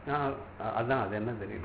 அதான் அது என்ன தெரியல.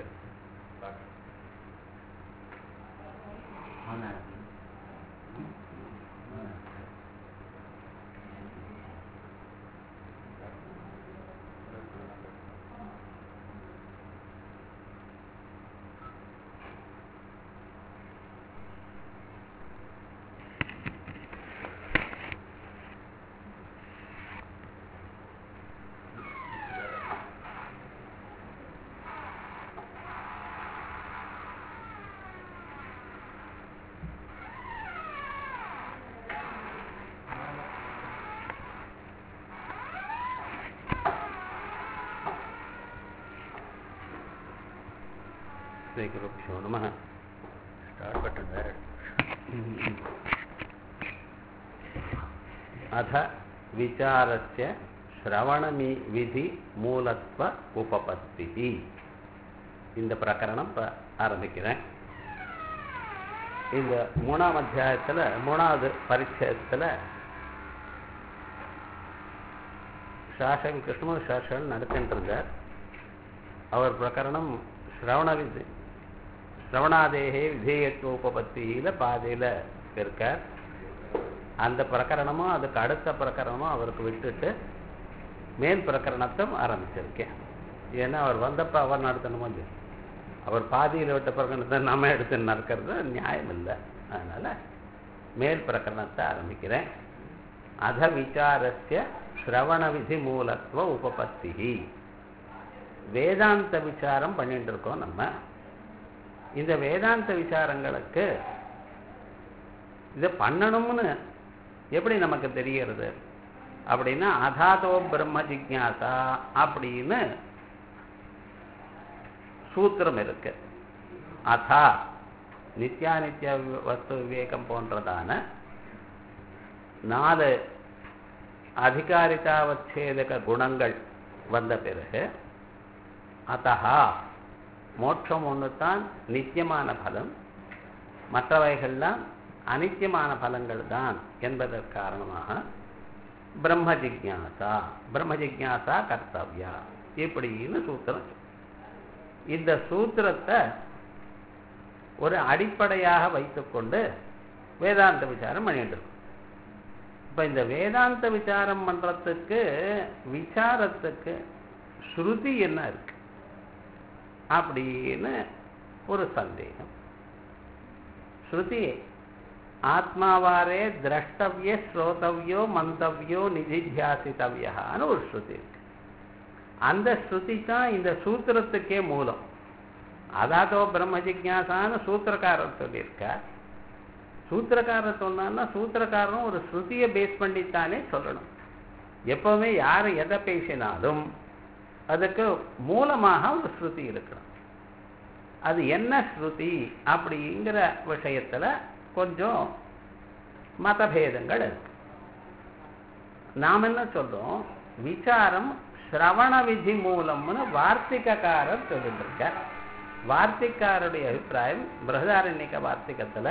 श्रीगुरुभ्यो नमः. स्टार्ट बटन है. अथ विचारस्य श्रवणमि विधि मूलत्व उपपत्तिः. இந்த பிரகரணம் ஆரம்பிக்கிறேன். இந்த மூணாம் அத்தியாயத்தில் மூணாவது பரிச்சயத்தில் சாசன் கிருஷ்ணமூர்த்தி சாஸ்திரன் நடத்திட்டு இருந்தார். அவர் பிரகரணம் ஸ்ரவணாதேகே விதேயத்துவ உபபத்தியில் பாதையில் இருக்கார். அந்த பிரகரணமும் அதுக்கு அடுத்த பிரகரணமும் அவருக்கு விட்டுட்டு மேல் பிரகரணத்தை ஆரம்பிச்சிருக்கேன். ஏன்னா அவர் வந்தப்போ அவர் நடத்தணுமோ இல்லையா, அவர் பாதியில் விட்ட பிரகரணத்தை நம்ம எடுத்து நடக்கிறது நியாயம் இல்லை. அதனால் மேல் பிரகரணத்தை ஆரம்பிக்கிறேன். அத விசாரஸ்ய ஸ்ரவண விதி மூலத்துவ உபபத்தி. வேதாந்த விசாரம் பண்ணிட்டு இருக்கோம் நம்ம. இந்த வேதாந்த விசாரங்களுக்கு இதை பண்ணணும்னு எப்படி நமக்கு தெரிகிறது அப்படின்னா, அதாதோ பிரம்ம ஜிக்ஞாசா அப்படின்னு சூத்திரம் இருக்கு. அதா நித்யானித்ய வஸ்து விவேகம் போன்றதான 4 அதிகாரிதாவச்சேதக குணங்கள் வந்த பிறகு, அத்தஹா மோட்சம் ஒன்று தான் நித்தியமான பலம், மற்றவைகள்லாம் அனித்தியமான பலங்கள் தான் என்பதற்கு காரணமாக பிரம்ம ஜிக்ஞாசா கர்த்தவ்யா இப்படின்னு சூத்திரம். இந்த சூத்திரத்தை ஒரு அடிப்படையாக வைத்துக்கொண்டு வேதாந்த விசாரம் பண்ணிட்டு இருக்கோம். இப்போ இந்த வேதாந்த விசாரம் பண்ணுறதுக்கு விசாரத்துக்கு ஸ்ருதி என்ன இருக்கு அப்படின்னு ஒரு சந்தேகம். ஸ்ருதி ஆத்மாவாரே திரஷ்டவிய ஸ்ரோதவியோ மந்தவியோ நிதித்தியாசித்தவியான்னு ஒரு ஸ்ருதி இருக்கு. அந்த ஸ்ருதி தான் இந்த சூத்திரத்துக்கே மூலம். அதாதோ பிரம்ம ஜிக்ஞாசான்னு சூத்திரக்காரர் சொல்லியிருக்கார். சூத்திரக்காரர் சொன்னான்னா சூத்திரக்காரரும் ஒரு ஸ்ருதியை பேஸ் பண்ணித்தானே சொல்லணும். எப்பவுமே யார் எதை பேசினாலும் அதுக்கு மூலமாக ஒரு ஸ்ருதி இருக்கணும். அது என்ன ஸ்ருதி அப்படிங்கிற விஷயத்தில் கொஞ்சம் மதபேதங்கள் இருக்கு. நாம் என்ன சொல்றோம், விசாரம் ஸ்ரவண விதி மூலம்னு வார்த்திகக்காரர் சொல்லிட்டு இருக்க. வார்த்திகாருடைய அபிப்பிராயம் பிரகதாரண்யக வார்த்திகத்தில்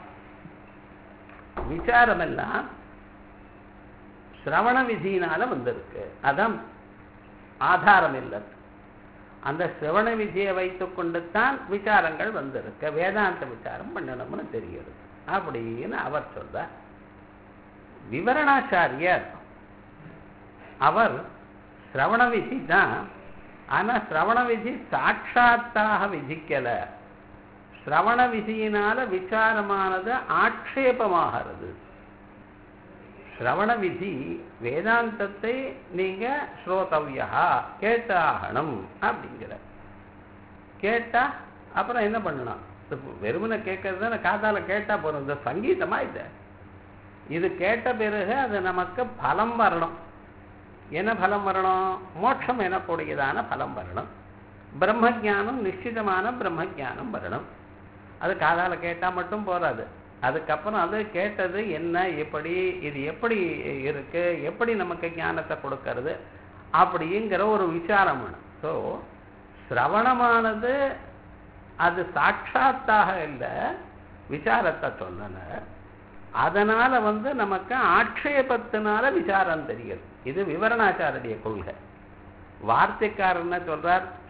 விசாரம் எல்லாம் ஸ்ரவண விதியினால வந்திருக்கு. அதான் ஆதாரம் இல்லை. அந்த சிரவண விதியை வைத்துக் கொண்டு தான் விசாரங்கள் வந்திருக்க. வேதாந்த விசாரம் பண்ணணும்னு தெரிகிறது அப்படின்னு அவர் சொல்றார். விவரணாச்சாரியர் அவர் சிரவண விதி தான், ஆனால் சிரவண விதி சாட்சாத்தாக விதிக்கல. சிரவண விதியினால விசாரமானது ஆட்சேபமாகிறது. சிரவண விதி வேதாந்தத்தை நீங்க ஸ்ரோதவ்யா கேட்டாகணும் அப்படிங்கிற. கேட்டா அப்புறம் என்ன பண்ணணும், வெறுமனை கேட்கறது காதால கேட்டா போறோம். இந்த சங்கீதமா இது கேட்ட பிறகு அது நமக்கு பலம் வரணும். என்ன பலம் வரணும், மோட்சம் எனக்கூடியதான பலம் வரணும். பிரம்மஜானம், நிச்சயமான பிரம்மஜானம் வரணும். அது காதால கேட்டா மட்டும் போறாது. அதுக்கப்புறம் அது கேட்டது என்ன, எப்படி, இது எப்படி இருக்கு, எப்படி நமக்கு ஞானத்தை கொடுக்கறது அப்படிங்கிற ஒரு விசாரம் வேணும். ஸோ சிரவணமானது அது சாட்சாத்தாக இல்லை, விசாரத்தை சொல்லல. அதனால நமக்கு ஆட்சேபத்தினால விசாரம் தெரியுது. இது விவரணாச்சாரிய கொள்கை. வார்த்தைக்காரர் என்ன சொல்றார்,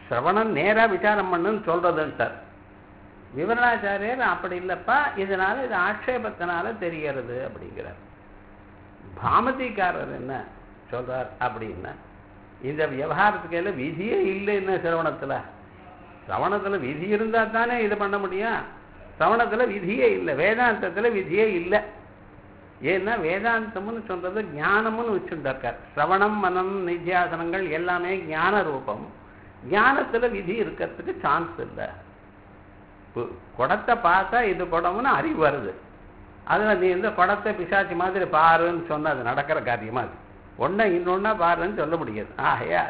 சிரவணம் நேரா விசாரம் பண்ணுன்னு சொல்றதுன்ட்டார். விவரணாச்சாரியர் அப்படி இல்லப்பா, இதனால இது ஆட்சேபத்தினால தெரிகிறது அப்படிங்கிறார். பாமதிக்காரர் என்ன சொல்றார் அப்படின்னா, இந்த விவகாரத்துக்கு எல்லாம் விதியே இல்லைன்னு சிரவணத்துல விதி இருந்தா தானே இது பண்ண முடியும். சிரவணத்துல விதியே இல்லை, வேதாந்தத்துல விதியே இல்லை. ஏன்னா வேதாந்தம்னு சொல்றது ஞானம்னு வச்சுருக்கார். சிரவணம் மனம் நித்தியாசனங்கள் எல்லாமே ஞான ரூபம். ஞானத்துல விதி இருக்கிறதுக்கு சான்ஸ் இல்லை. குடத்தை பார்த்தா இது குடம்னு அறிவு வருது. அதுல நீ இந்த குடத்தை பிசாச்சி மாதிரி பாருன்னு சொன்ன அது நடக்கிற காரியமா அது ஒன்ன இன்னொன்னா பாருன்னு சொல்ல முடியாது. ஆகையா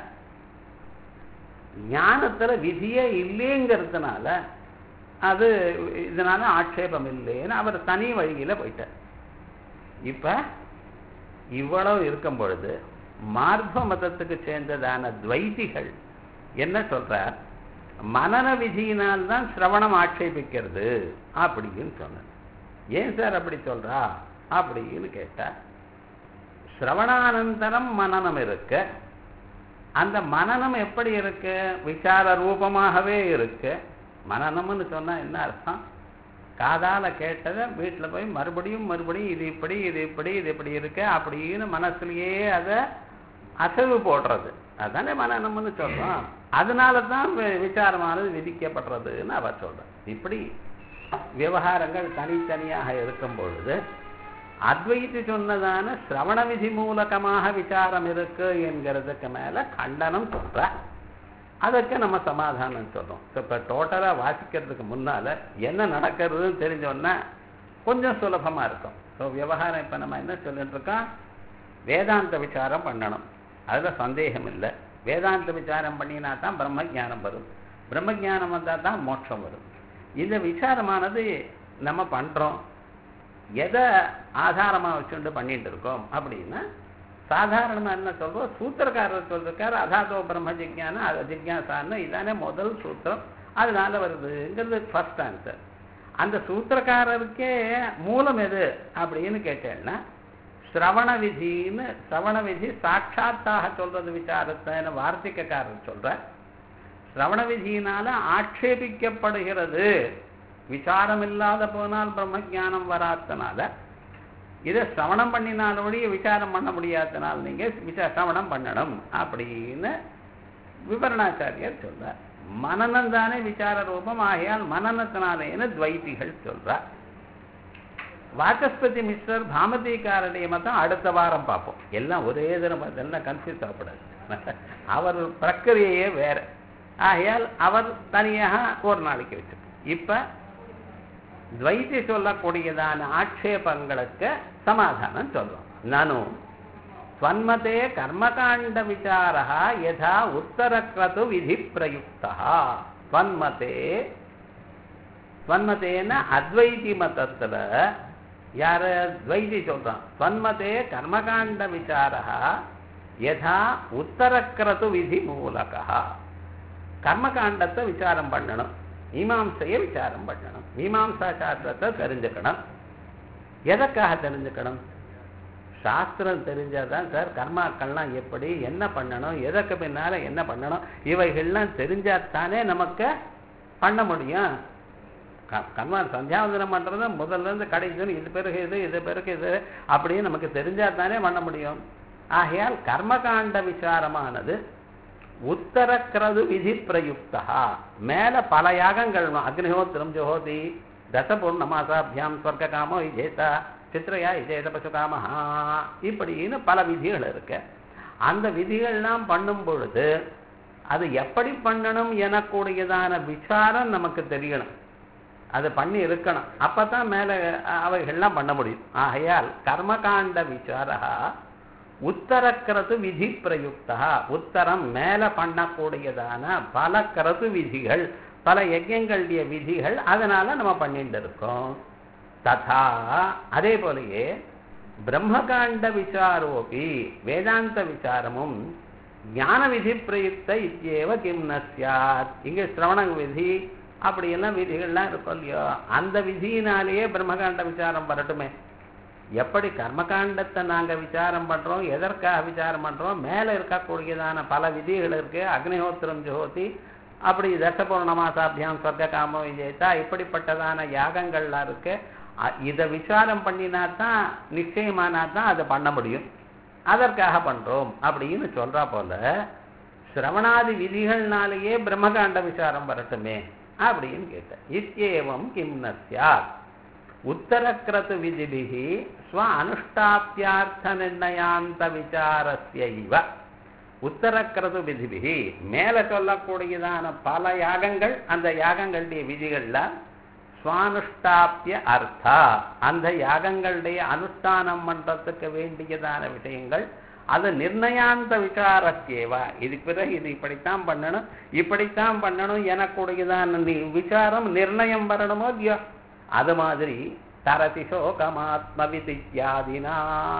ஞானத்துல விதியே இல்லைங்கிறதுனால அது இதனால ஆட்சேபம் இல்லைன்னு அவர் தனி வழியில போயிட்டார். இப்ப இவ்வளவு இருக்கும் பொழுது மார்க்க மதத்துக்கு சேர்ந்ததான துவைதிகள் என்ன சொல்றார், மனன விதியினால்தான் சிரவணம் ஆட்சேபிக்கிறது அப்படின்னு சொன்னார். ஏன் சார் அப்படி சொல்றா அப்படின்னு கேட்டா, சிரவணானந்தரம் மனனம் இருக்கு. அந்த மனனம் எப்படி இருக்கு, விசார ரூபமாகவே இருக்கு. மனனம்னு சொன்னா என்ன அர்த்தம், காதால கேட்டதை வீட்டில் போய் மறுபடியும் இது இப்படி இது இப்படி இருக்கு அப்படின்னு மனசுலயே அதை அசைவு போடுறது, அதுதானே மனனம்னு சொல்றோம். அதனால தான் விசாரமானது விதிக்கப்படுறதுன்னு அவர் சொல்றார். இப்படி விவகாரங்கள் தனித்தனியாக இருக்கும் பொழுது அத்வைதி சொன்னதான சிரவண விதி மூலகமாக விசாரம் இருக்கு என்கிறதுக்கு மேல கண்டனம் சொல்ற. அதுக்கு நம்ம சமாதானம் சொல்றோம். இப்ப டோட்டலா வாசிக்கிறதுக்கு முன்னால என்ன நடக்கிறதுன்னு தெரிஞ்சோன்னா கொஞ்சம் சுலபமா இருக்கும். ஸோ விவகாரம் இப்ப நம்ம என்ன சொல்லிட்டு இருக்கோம், வேதாந்த விசாரம் பண்ணணும், அதுல சந்தேகம் இல்லை. வேதாந்த விசாரம் பண்ணினா தான் பிரம்ம ஜானம் வரும், பிரம்ம ஜானம் வந்தால் தான் மோட்சம் வரும். இந்த விசாரமானது நம்ம பண்றோம், எதை ஆதாரமா வச்சுட்டு பண்ணிட்டு இருக்கோம் அப்படின்னா, சாதாரணமா என்ன சொல்றோம், சூத்திரக்காரர் சொல்லிருக்காரு அதாதோ பிரம்ம ஜிக்ஞான ஜிக்ஞாசான்னு, இதானே முதல் சூத்திரம், அதனால வருதுங்கிறது ஃபர்ஸ்ட் ஆன்சர். அந்த சூத்திரக்காரருக்கே மூலம் எது அப்படின்னு கேட்டேன்னா சிரவண விதின்னு, சிரவண விதி சாட்சாத்தாக சொல்றது விசாரத்தைன்னு வார்த்திகக்காரர் சொல்ற. சிரவண விதியினால ஆட்சேபிக்கப்படுகிறது, விசாரம் இல்லாத போனால் பிரம்ம ஜானம் வராதனால, இதை சிரவணம் பண்ணினால ஒழிய விசாரம் பண்ண முடியாதனால் நீங்க சிரவணம் பண்ணணும் அப்படின்னு விவரணாச்சாரியர் சொல்றார். மனநம் தானே விசார ரூபம், ஆகையால் மனநத்தினாலேன்னு துவைதிகள் சொல்றார். வாசஸ்பதி மிஸ்ரர் பாமதிக்காரடைய மதம் அடுத்த வாரம் பார்ப்போம். எல்லாம் ஒரே தினம் எல்லாம் கன்ஃபியூஸ் ஆகப்படாது, அவர் பிரக்கிரியையே வேற. ஆகையால் அவர் தனியாக ஒரு நாளைக்கு வச்சிருக்கோம். இப்ப துவைதி சொல்லக்கூடியதான ஆட்சேபங்களுக்கு சமாதானம் சொல்றோம். நானும் ஸ்வன்மதே கர்மகாண்ட விசாரா யதா உத்தரக்ரது விதி பிரயுக்தா. ஸ்வன்மதேன்னா அத்வைதி மதத்துல யார துவைதி சொல்றான், ஸ்வன்மதே கர்மகாண்ட விசாரா யதா உத்தரக்ரது விதி மூலகா. கர்மகாண்டத்தை விசாரம் பண்ணணும், மீமாம்சையை விசாரம் பண்ணணும், மீமாம்சா சாஸ்திரத்தை தெரிஞ்சுக்கணும். எதற்காக தெரிஞ்சுக்கணும், சாஸ்திரம் தெரிஞ்சாதான் சார் கர்மாக்கள்லாம் எப்படி என்ன பண்ணணும், எதற்கு பின்னால என்ன பண்ணணும், இவைகள்லாம் தெரிஞ்சாத்தானே நமக்கு பண்ண முடியும். கர்மா சந்தியாவந்தனம் பண்றது முதல்ல இருந்து கடைசி இது பிறகு இது பிறகு இது அப்படின்னு நமக்கு தெரிஞ்சாத்தானே பண்ண முடியும். ஆகையால் கர்மகாண்ட விசாரமானது உத்தரக்ரது விதி பிரயுக்தா. மேல பல யாகங்கள், அக்னிஹோத்திரம் ஜோஹோதி தசபூர்ணமாசாபியாம் ஸ்வர்க்க காமோ இஜேதா சித்ரையா இஜேத பசுகாமஹா இப்படின்னு பல விதிகள் இருக்கு. அந்த விதிகள்லாம் பண்ணும் பொழுது அது எப்படி பண்ணணும் எனக்கூடியதான விசாரம் நமக்கு தெரியணும், அது பண்ணி இருக்கணும், அப்பதான் மேல அவைகள்லாம் பண்ண முடியும். ஆகையால் கர்மகாண்ட விசாரா உத்தரக்ரது விதி பிரயுக்தா. உத்தரம் மேல பண்ணக்கூடியதான பல கருத்து விதிகள், பல யஜ்ஞங்களுடைய விதிகள், அதனால நம்ம பண்ணிட்டு இருக்கோம். ததா அதே போலயே பிரம்மகாண்ட விசாரோபி வேதாந்த விசாரமும் ஞான விதி பிரயுக்த இத்யேவ கிம் ந ஸ்யாத். இங்க சிரவண விதி அப்படியெல்லாம் விதிகள்லாம் இருக்கும் இல்லையோ, அந்த விதியினாலேயே பிரம்மகாண்ட விசாரம் வரட்டுமே. எப்படி கர்மகாண்டத்தை நாங்க விசாரம் பண்றோம், எதற்காக விசாரம் பண்றோம், மேல இருக்கக்கூடியதான பல விதிகள் இருக்கு, அக்னிஹோத்திரம் ஜோதி அப்படி தசபூர்ணமாசாபியாம் சொர்க்க காம விஜயத்தா இப்படிப்பட்டதான யாகங்கள்லாம் இருக்கு. இதை விசாரம் பண்ணினா தான் நிச்சயமானா தான் அதை பண்ண முடியும். அதற்காக பண்றோம் அப்படின்னு சொல்றா போல சிரவணாதி விதிகள்னாலேயே பிரம்மகாண்ட விசாரம் வரட்டுமே அப்படின்னு கேட்டேன். இத்யேவம் கிம் ந ஸ்யாத் உத்தரக்ரது விதிபிஹி ஸ்வ அனுஷ்டாப்யார்த்த நிர்ணயாந்த விசாரஸ்ய இவ. உத்தரக்ரது விதிபிஹி மேல சொல்லக்கூடியதான பல யாகங்கள், அந்த யாகங்களுடைய விதிகள்ல ஸ்வானுஷ்டாப்பிய அர்த்தா அந்த யாகங்களுடைய அனுஷ்டானம் பண்றதுக்கு வேண்டியதான விஷயங்கள், அது நிர்ணயாந்த விசாரத்தேவா. இதுக்கு பிறகு இது இப்படித்தான் பண்ணணும், இப்படித்தான் பண்ணணும் எனக்கூடியதான விசாரம் நிர்ணயம் வரணுமோ இல்லையோ, அது மாதிரி தரதி சோகம் ஆத்மவித் இத்தியாதினா.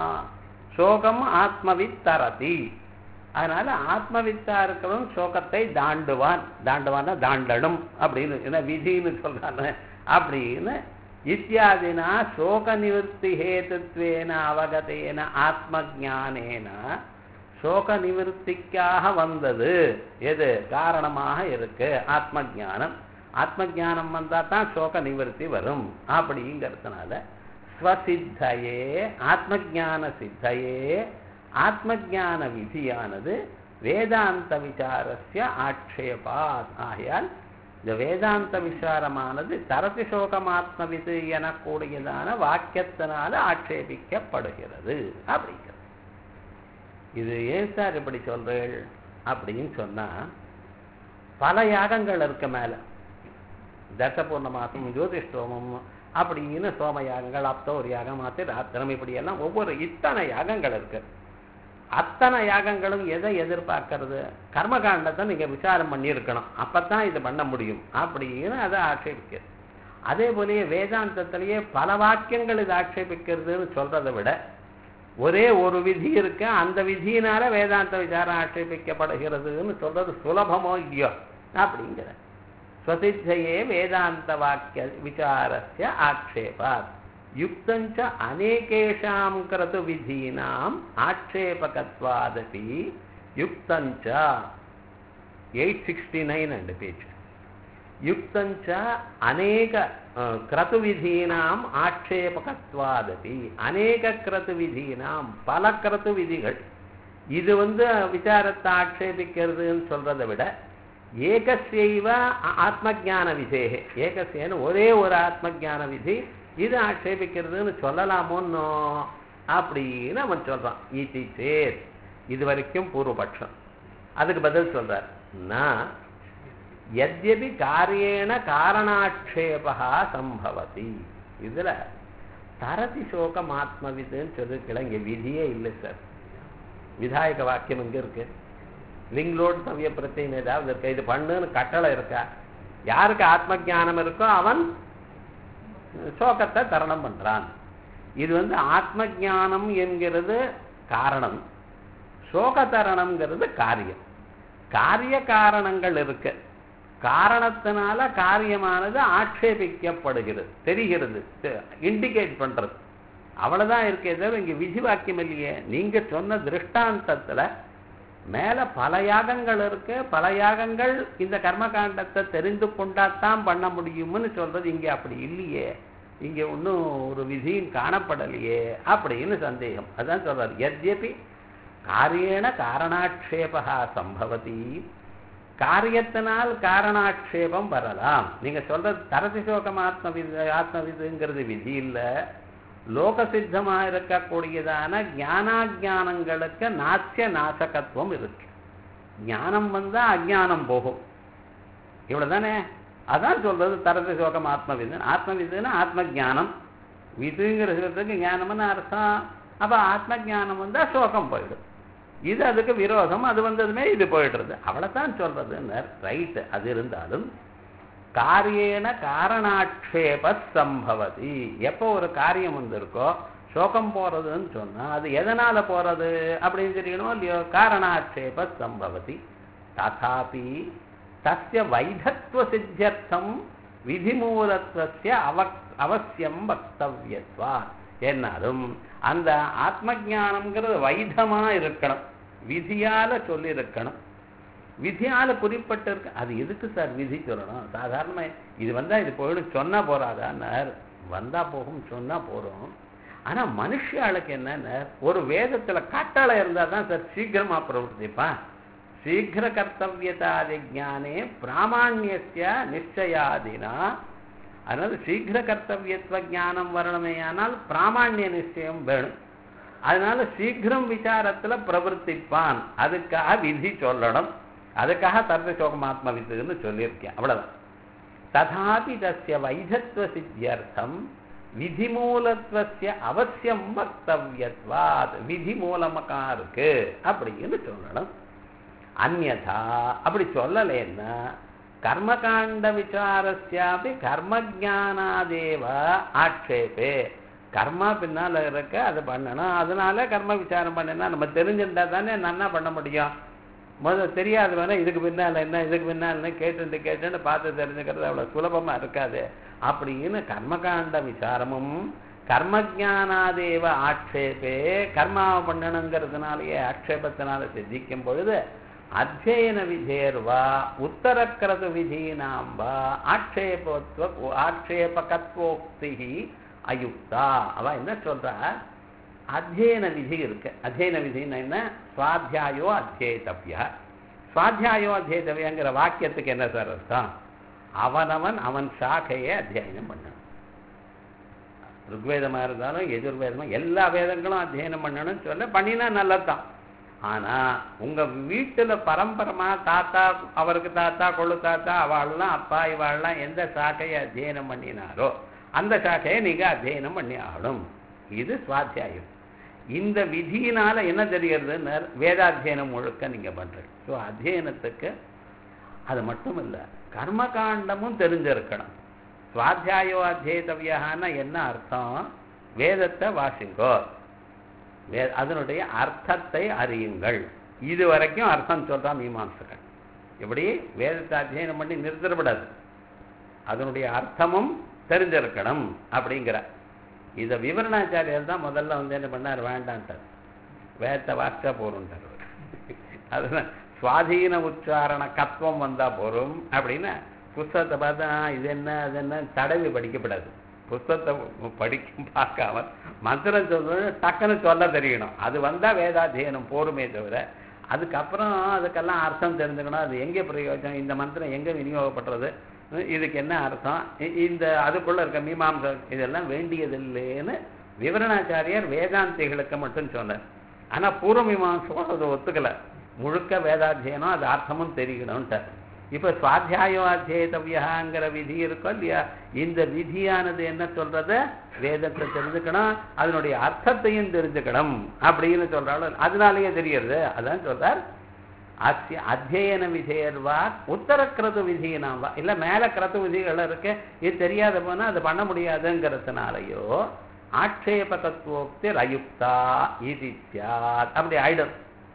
சோகம் ஆத்மவித் தரதி. அதனால ஆத்மவித்தா இருக்கிறவன் சோகத்தை தாண்டுவான். தாண்டுவான்னா தாண்டணும் அப்படின்னு, ஏன்னா விதின்னு சொல்றாங்க அப்படின்னு. இத்தியாதினா சோக நிவர்த்தி ஹேதுத்வேன அவகதேன ஆத்ம ஜானேன, சோக நிவர்த்திக்காக வந்தது எது காரணமாக இருக்கு ஆத்ம ஜானம். ஆத்ம ஜானம் வந்தா தான் சோக நிவர்த்தி வரும். அப்படிங்கிறதுனால ஸ்வசித்தையே ஆத்ம ஜான சித்தையே ஆத்ம ஜான விதியானது வேதாந்த விசாரஸ்ய ஆட்சேபாத். ஆகையால் இந்த வேதாந்த விசாரமானது தரதி சோகமாத்மவிது எனக்கூடியதான வாக்கியத்தினால ஆட்சேபிக்கப்படுகிறது அப்படிங்கிறது. இது ஏன் சார் இப்படி சொல்றேள் அப்படின்னு சொன்னா, பல யாகங்கள் இருக்க மேல தசபூர்ணமாசம் ஜோதிஷ்டோமம் அப்படின்னு சோம யாகங்கள், அப்தோர் யாகம், ராத்திரம், இப்படி எல்லாம் ஒவ்வொரு இத்தனை யாகங்கள் இருக்கு. அத்தனை யாகங்களும் எதை எதிர்பார்க்கறது? கர்மகாண்டத்தை நீங்க விசாரம் பண்ணியிருக்கணும், அப்பத்தான் இது பண்ண முடியும் அப்படின்னு அதை ஆட்சேபிக்கிறது. அதே போலயே வேதாந்தத்திலேயே பல வாக்கியங்கள் இது ஆட்சேபிக்கிறதுன்னு சொல்றதை விட ஒரே ஒரு விதி இருக்கு, அந்த விதியினால வேதாந்த விசாரம் ஆட்சேபிக்கப்படுகிறதுன்னு சொல்றது சுலபமோ இல்லையோ அப்படிங்கிற. ஸ்வசித்தையே வேதாந்த வாக்கிய விசாரஸ்ய ஆட்சேபாத் யுக்தஞ்ச அநேகேஷாம் கிருது விதீனாம் ஆட்சேபகத்வாதபி யுக்தஞ்ச 869 and page. யுக்தஞ்ச அநேக கிருது விதீனாம் ஆட்சேபகத்வாதபி, அநேக கிருது விதீனாம் பல கிருது விதிகள் இது விசாரத்தை ஆட்சேபிக்கிறதுன்னு சொல்றதை விட ஏகஸ்யைவ ஆத்மஜான விதேகே, ஏகஸ்யன்னு ஒரே ஒரு ஆத்மஜான விதி இது ஆட்சேபிக்கிறதுன்னு சொல்லலாமோன்னோ அப்படின்னு அவன் சொல்றான். ஈட்டி சேர் இது வரைக்கும் பூர்வபட்சம். அதுக்கு பதில் சொல்றார், நான் யத்யபி காரியேன காரணாட்சேபா சம்பவதி. இதுல தரதி சோகம் ஆத்மவிதுன்னு சொல்லிருக்கல, இங்க விதியே இல்லை சார். விதாயக வாக்கியம் இங்க இருக்கு, லிங்லோடு தவிய பிரத்தியம் ஏதாவது இருக்க, இது பண்ணுன்னு கட்டளை இருக்கா? யாருக்கு ஆத்ம ஜானம் இருக்கோ அவன் சோகத்தை தரணம் பண்றான். இது ஆத்ம ஜானம் என்கிறது காரணம், சோக தரணம்ங்கிறது காரியம். காரிய காரணங்கள் இருக்கு, காரணத்தினால காரியமானது ஆட்சேபிக்கப்படுகிறது, தெரிகிறது, இண்டிகேட் பண்றது, அவ்வளவுதான் இருக்கே தவிர இங்க விதி வாக்கியம் இல்லையே. நீங்க சொன்ன திருஷ்டாந்தத்துல மேல பல யாகங்கள் இருக்கு, பல யாகங்கள் இந்த கர்மகாண்டத்தை தெரிந்து கொண்டாத்தான் பண்ண முடியும்னு சொல்றது இங்க அப்படி இல்லையே, இங்க ஒன்றும் ஒரு விதியும் காணப்படலையே அப்படின்னு சந்தேகம். அதான் சொல்றாரு, யத்யபி காரியேன காரணாட்சேபா சம்பவதி, காரியத்தினால் காரணாட்சேபம் வரலாம். நீங்க சொல்றது தரதி சோகம் ஆத்மவிதுங்கிறது விதி இல்லை, லோக சித்தமா இருக்கக்கூடியதான ஞானாஜானங்களுக்கு நாசிய நாசகத்துவம் இருக்கு. ஞானம் வந்தா அஜானம் போகும், இவ்வளவுதானே. அதான் சொல்றது தரதி சோகம் ஆத்மவிது. ஆத்மவிதுன்னா ஆத்ம ஜானம், விதுங்கிறதுக்கு ஞானம்னு அர்த்தம். அப்ப ஆத்ம ஜானம் வந்தா சோகம் போயிடும். இது அதுக்கு விரோதம், அது வந்ததுமே இது போயிடுறது, அவ்வளவுதான் சொல்றதுன்னு ரைட். அது இருந்தாலும் காரியேன காரணாட்சேப சம்பவதி, எப்போ ஒரு காரியம் வந்திருக்கோ சோகம் போறதுன்னு சொன்னா அது எதனால போறது அப்படின்னு தெரியணும் இல்லையோ, காரணாட்சேப சம்பவதி. ததாபி தஸ்ய வைதத்துவ சித்தியர்த்தம் விதிமூலத்துவஸ்ய அவசியம் வக்தவ்யத்வா. என்னாலும் அந்த ஆத்ம ஞானம்ங்கிறது வைதமா இருக்கணும், விதியால சொல்லி இருக்கணும். விதியால குறிப்பிட்டு இருக்கு. அது எதுக்கு சார் விதி சொல்லணும்? சாதாரண இது வந்தா இது போயிடும் சொன்னா போறாதான்னார். வந்தா போகும் சொன்னா போறோம். ஆனா மனுஷாளுக்கு என்னன்னா ஒரு வேதத்துல கட்டளை இருந்தா தான் சார் சீக்கிரமா பிரவர்த்திப்பான். சீக்கிர கர்த்தவியதாதி ஞானே பிராமாண்யஸ்ய நிச்சயாதினா. அதனால சீக்கிர கர்த்தவியத்துவ ஞானம் வரணுமேயானால் பிராமாண்ய நிச்சயம் வேணும். அதனால சீக்கிரம் விசாரத்துல பிரவர்த்திப்பான். அதுக்காக விதி சொல்லணும். அதுக்காக சர்வசோகமாத்ம வித்துன்னு சொல்லியிருக்கேன். அவ்வளவுதான். ததாபி தஸ்ய வைதத்துவ சித்தியர்த்தம் விதி மூலத்துவசிய அவசியம் வக்தவ்யத்வாத். விதி மூலமாக இருக்கு அப்படின்னு சொல்லணும். அந்யதா அப்படி சொல்லலைன்னா கர்மகாண்ட விசாரஸ்யாபி கர்மஜானாதேவ ஆட்சேபே. கர்மா பின்னால இருக்க அதை பண்ணணும். அதனால கர்ம விசாரம் பண்ணினா நம்ம தெரிஞ்சுட்டா தானே நன்னா பண்ண முடியும். முதல்ல தெரியாது வேணா இதுக்கு பின்னால் என்ன இதுக்கு பின்னால் என்ன கேட்டுன்னு பார்த்து தெரிஞ்சுக்கிறது அவ்வளோ சுலபமாக இருக்காது. அப்படின்னு கர்மகாண்ட விசாரமும் கர்மஜானாதேவ ஆட்சேபே கர்மாவை பண்ணணுங்கிறதுனாலேயே ஆட்சேபத்தினால சித்திக்கும் பொழுது அத்தியன விதேர்வா உத்தரக்கிரது விதீனாம் வா ஆட்சேபகத்வோக்தி அயுக்தா. அவ என்ன சொல்றா? அத்தியன விதி இருக்கு. அத்தியன விதின்னா என்ன? சுவாத்தியாயோ அத்தியேதவ்யா. சுவாத்தியாயோ அத்தியேதவ்யாங்கிற வாக்கியத்துக்கு என்ன சார் அர்த்தம்? அவனவன் அவன் சாக்கையை அத்தியாயனம் பண்ணணும். ருக்வேதமா இருந்தாலும் எஜுர்வேதமா எல்லா வேதங்களும் அத்தியனம் பண்ணணும்னு சொல்ல பண்ணினா நல்லதுதான். ஆனா உங்க வீட்டுல பரம்பரமா தாத்தா அவருக்கு தாத்தா கொள்ளு தாத்தா அவள்லாம் அப்பா இவாள்லாம் எந்த சாக்கையை அத்தியனம் பண்ணினாரோ அந்த சாக்கையை நீங்க அத்தியனம் பண்ணி ஆகணும். இது சுவாத்தியாயம். இந்த விதியினால என்ன தெரிகிறதுன்னு வேதாத்தியனம் முழுக்க நீங்க பண்றீங்க. ஸோ அத்தியனத்துக்கு அது மட்டும் இல்லை, கர்மகாண்டமும் தெரிஞ்சிருக்கணும். சுவாத்தியாயோ அத்தியேதவ்யான்னா என்ன அர்த்தம்? வேதத்தை வாசிங்கோ, அதனுடைய அர்த்தத்தை அறியுங்கள். இது வரைக்கும் அர்த்தம் சொல்றான் மீமாம்சகன். எப்படி வேதத்தை அத்தியனம் பண்ணி நிறுத்திடப்படாது, அதனுடைய அர்த்தமும் தெரிஞ்சிருக்கணும் அப்படிங்கிற. இதை விவரணாச்சாரியர் தான் முதல்ல என்ன பண்ணார்? வேண்டான்ட்டார். வேதத்தை வாசிச்சா போறோம்ட்டார். அதுதான் சுவாதீன உச்சாரண கத்துவம் வந்தா போறோம் அப்படின்னு புஸ்தகத்தை பார்த்தா இது என்ன அது என்ன தடவி படிக்கப்படாது. புஸ்தகத்தை படிக்க பார்க்காம மந்திரம் சொல்றது டக்குன்னு சொல்ல தெரியணும். அது வந்தா வேதாத்தியனம் போருமே தவிர அதுக்கப்புறம் அதுக்கெல்லாம் அர்த்தம் தெரிஞ்சுக்கணும். அது எங்கே பிரயோஜனம், இந்த மந்திரம் எங்கே விநியோகப்படுறது, இதுக்கு என்ன அர்த்தம், இந்த அதுக்குள்ள இருக்க மீமாம்சம் இதெல்லாம் வேண்டியதில்லைன்னு விவரணாச்சாரியர் வேதாந்திகளுக்கு மட்டும் சொன்னார். ஆனா பூர்வ மீமாம்சம் அதை ஒத்துக்கல. முழுக்க வேதாத்தியனம் அது அர்த்தமும் தெரியணும்ட்டார். இப்ப சுவாத்தியாயோ அத்தியேதவ்யாங்கிற விதி இருக்கும் இல்லையா, இந்த விதியானது என்ன சொல்றது? வேதத்தை தெரிஞ்சுக்கணும், அதனுடைய அர்த்தத்தையும் தெரிஞ்சுக்கணும் அப்படின்னு சொல்றாலும் அதனாலேயே தெரியுது. அதான் சொல்றார் அத்தியன விதேர்வா உத்தரக்கிரது விதினாம் வா. இல்ல மேல கிரத்து விதிகள் இருக்கு, இது தெரியாத போனா அது பண்ண முடியாதுங்கிறதுனாலையோ ஆட்சேபகத்துவோக்தி அயுக்தா இது சியாத் அப்படி ஆயிடும்.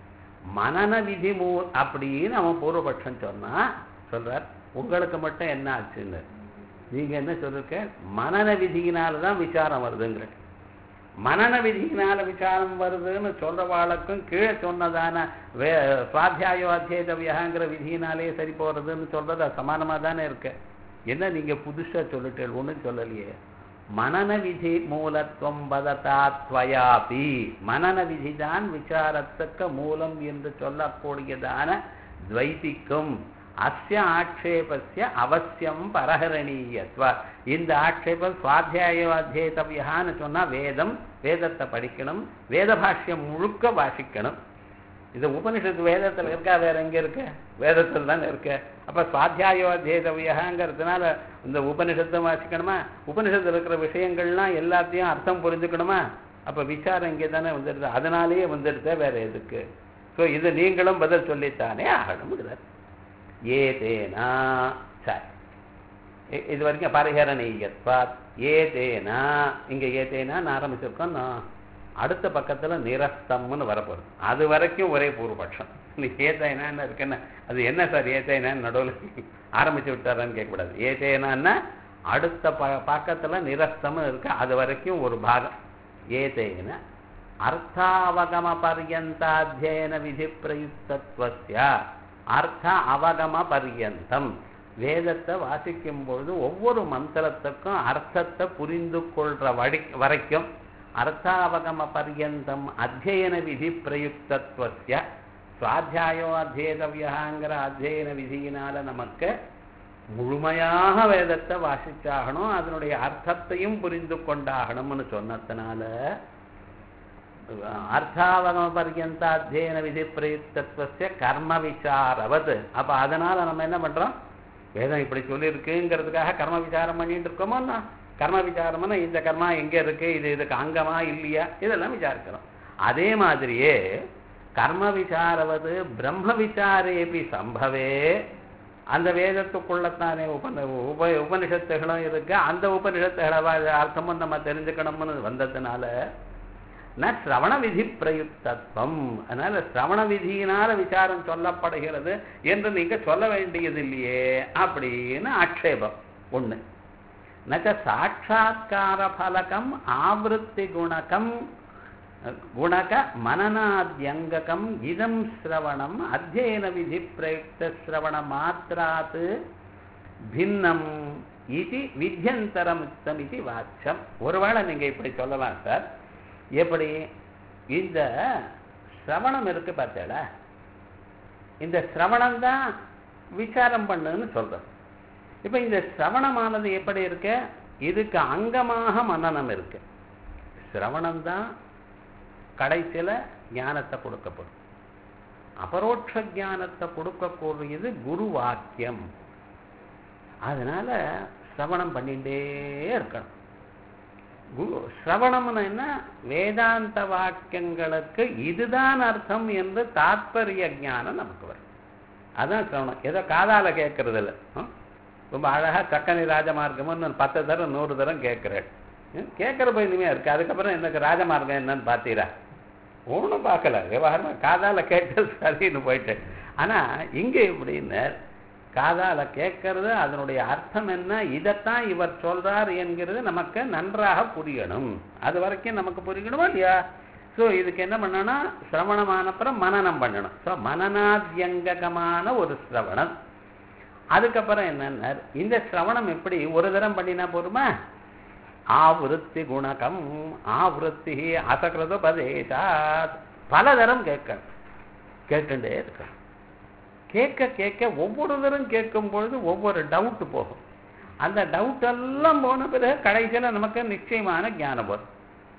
மனன விதி அப்படின்னு அவன் பூர்வபட்சம் சொன்னா சொல்றார், உங்களுக்கு மட்டும் என்ன ஆச்சுன்னு நீங்க என்ன சொல்லிருக்க? மனன விதியினால்தான் விசாரம் வருதுங்கிற. மனன விதியினால விசாரம் வருதுன்னு சொல்றவாளுக்கும் கீழே சொன்னதான சுவாத்தியாயோ அத்தியேதவ்யாங்கிற விதியினாலே சரி போறதுன்னு சொல்றது சமானமா தானே இருக்கு. என்ன நீங்க புதுசா சொல்லிட்டு ஒன்றும் சொல்லலையே. மனன விதி மூலத்துவம் பததாத்வயாபி. மனன விதிதான் விசாரத்துக்கு மூலம் என்று சொல்லக்கூடியதான துவைதிக்கும் அஸ்ய ஆட்சேபஸ்ய அவசியம் பரஹரணீயத்வ. இந்த ஆட்சேபம் சுவாத்தியாயோ அத்தியேதவ்யான்னு சொன்னா வேதத்தை படிக்கணும், வேத பாஷ்யம் முழுக்க வாசிக்கணும். இது உபனிஷத்து வேதத்தில் இருக்கா? வேற எங்க இருக்கு? வேதத்தில் தானே இருக்கு. அப்ப சுவாத்தியாயோ அத்தியேதவ்யாங்கிறதுனால இந்த உபனிஷத்தும் வாசிக்கணுமா? உபனிஷத்துல இருக்கிற விஷயங்கள்லாம் எல்லாத்தையும் அர்த்தம் புரிஞ்சுக்கணுமா? அப்ப விசாரம் இங்கே தானே வந்துடுது, அதனாலேயே வந்துடுது, வேற எதுக்கு? ஸோ இது நீங்களும் பதில் சொல்லித்தானே ஆகணுங்கிறார். ஏதேனா சரி, இது வரைக்கும் பரிஹரணீயத்வாத். ஏதேனா இங்க ஏதேனான்னு ஆரம்பிச்சிருக்கோம். அடுத்த பக்கத்துல நிரஸ்தம்னு வரப்போகுது. அது வரைக்கும் ஒரே பூர்வபட்சம். ஏதேனான்னு இருக்குன்னா அது என்ன சார் ஏதேனான்னு நடுவில் ஆரம்பிச்சு விட்டாரான்னு கேட்கக்கூடாது. ஏதேனான்னா அடுத்த பக்கத்துல நிரஸ்தம் இருக்கு, அது வரைக்கும் ஒரு பாகம். ஏதேன அர்த்தாவகம பர்யந்தாத்தியன விதி பிரயுக்தத்வஸ்ய. அர்த்த அவகம பர்யந்தம். வேதத்தை வாசிக்கும் பொழுது ஒவ்வொரு மந்திரத்துக்கும் அர்த்தத்தை புரிந்து கொள்ற வரைக்கும் அர்த்தாவகம பர்யந்தம் அத்தியன விதி பிரயுக்தத்வஸ்ய சுவாத்தியாயோ அத்தியேதவ்யங்கிற அத்தியன விதியினால நமக்கு முழுமையாக வேதத்தை வாசிச்சாகணும், அதனுடைய அர்த்தத்தையும் புரிந்து கொண்டாகணும்னு சொன்னதுனால அர்த்தாவகம பர்யந்த அத்தியன விதி பிரயுக்தத்வஸ்ய கர்ம விசாரவது. அப்ப அதனால நம்ம என்ன பண்றோம், வேதம் இப்படி சொல்லியிருக்குங்கிறதுக்காக கர்ம விசாரம் பண்ணிட்டு இருக்கோமோன்னா, கர்ம விசாரம்னா இந்த கர்மா எங்க இருக்கு, இது இதுக்கு அங்கமா இல்லையா, இதெல்லாம் விசாரிக்கிறோம். அதே மாதிரியே கர்ம விசாரவது பிரம்ம விசாரேபி சம்பவே. அந்த வேதத்துக்குள்ளத்தானே உபனிஷத்துகளும் இருக்கு, அந்த உபனிஷத்துகளை அர்த்தமும் நம்ம தெரிஞ்சுக்கணும்னு வந்ததுனால சிரவண விதி பிரயுக்தத்துவம். அதனால சிரவண விதியினால விசாரம் சொல்லப்படுகிறது என்று நீங்க சொல்ல வேண்டியது இல்லையே அப்படின்னு ஆட்சேபம் ஒண்ணு. நச்ச சாட்சாத்கார பலகம் ஆவருத்தி குணகம் குணக மனநாத்யங்ககம் இதம் சிரவணம் அத்தியன விதி பிரயுக்த சிரவண மாத்திராத் பின்னம் இது வித்யந்தரமுக்தம் இது வாச்சம். ஒருவேளை நீங்க இப்படி சொல்லலாம் சார், எப்படி இந்த சிரவணம் இருக்கு பார்த்தேடா, இந்த சிரவணம் தான் விசாரம் பண்ணுன்னு சொல்றோம். இப்ப இந்த சிரவணமானது எப்படி இருக்கு, இதுக்கு அங்கமாக மனனம் இருக்கு. சிரவணம் தான் கடைசியில ஞானத்தை கொடுக்கப்படும். அபரோட்ச ஞானத்தை கொடுக்கக்கூடியது குரு வாக்கியம். அதனால சிரவணம் பண்ணிட்டே இருக்கணும். சிரவணம்னு என்ன, வேதாந்த வாக்கியங்களுக்கு இதுதான் அர்த்தம் என்று தாத்பரிய ஞானம் நமக்கு வரும். அதான் சிரவணம். ஏதோ காதால கேட்கறது இல்லை. ரொம்ப அழகா சக்கனி ராஜமார்க்கம்னு 10 தரம் 100 தரம் கேட்கிறேன். கேட்கிற போய் இனிமையா இருக்கு. அதுக்கப்புறம் எனக்கு ராஜமார்க்கம் என்னன்னு பார்த்தீரா, ஒன்றும் பார்க்கல, விவகாரமா காதால கேட்டது சரின்னு போயிட்டேன். ஆனா இங்க எப்படின்னு காதால கேட்கறது அதனுடைய அர்த்தம் என்ன, இதைத்தான் இவர் சொல்றார் என்கிறது நமக்கு நன்றாக புரியணும். அது வரைக்கும் நமக்கு புரியணுமா இல்லையா? ஸோ இதுக்கு என்ன பண்ணணும்னா சிரவணமானப்புறம் மனனம் பண்ணணும். ஸோ மனநாத்யங்கமான ஒரு சிரவணம். அதுக்கப்புறம் என்னன்னா இந்த சிரவணம் எப்படி ஒரு தரம் பண்ணினா போருமா, ஆவருத்தி குணகம் ஆவருத்தி அசகிருதோபதேசாத் பல தரம் கேட்கணும். கேட்டுட்டே இருக்கணும். கேட்க கேட்க ஒவ்வொரு தரம் கேட்கும் பொழுது ஒவ்வொரு டவுட் போகும். அந்த டவுட் எல்லாம் போன பிறகு கடைசியில நமக்கு நிச்சயமான ஞானம் வரும்.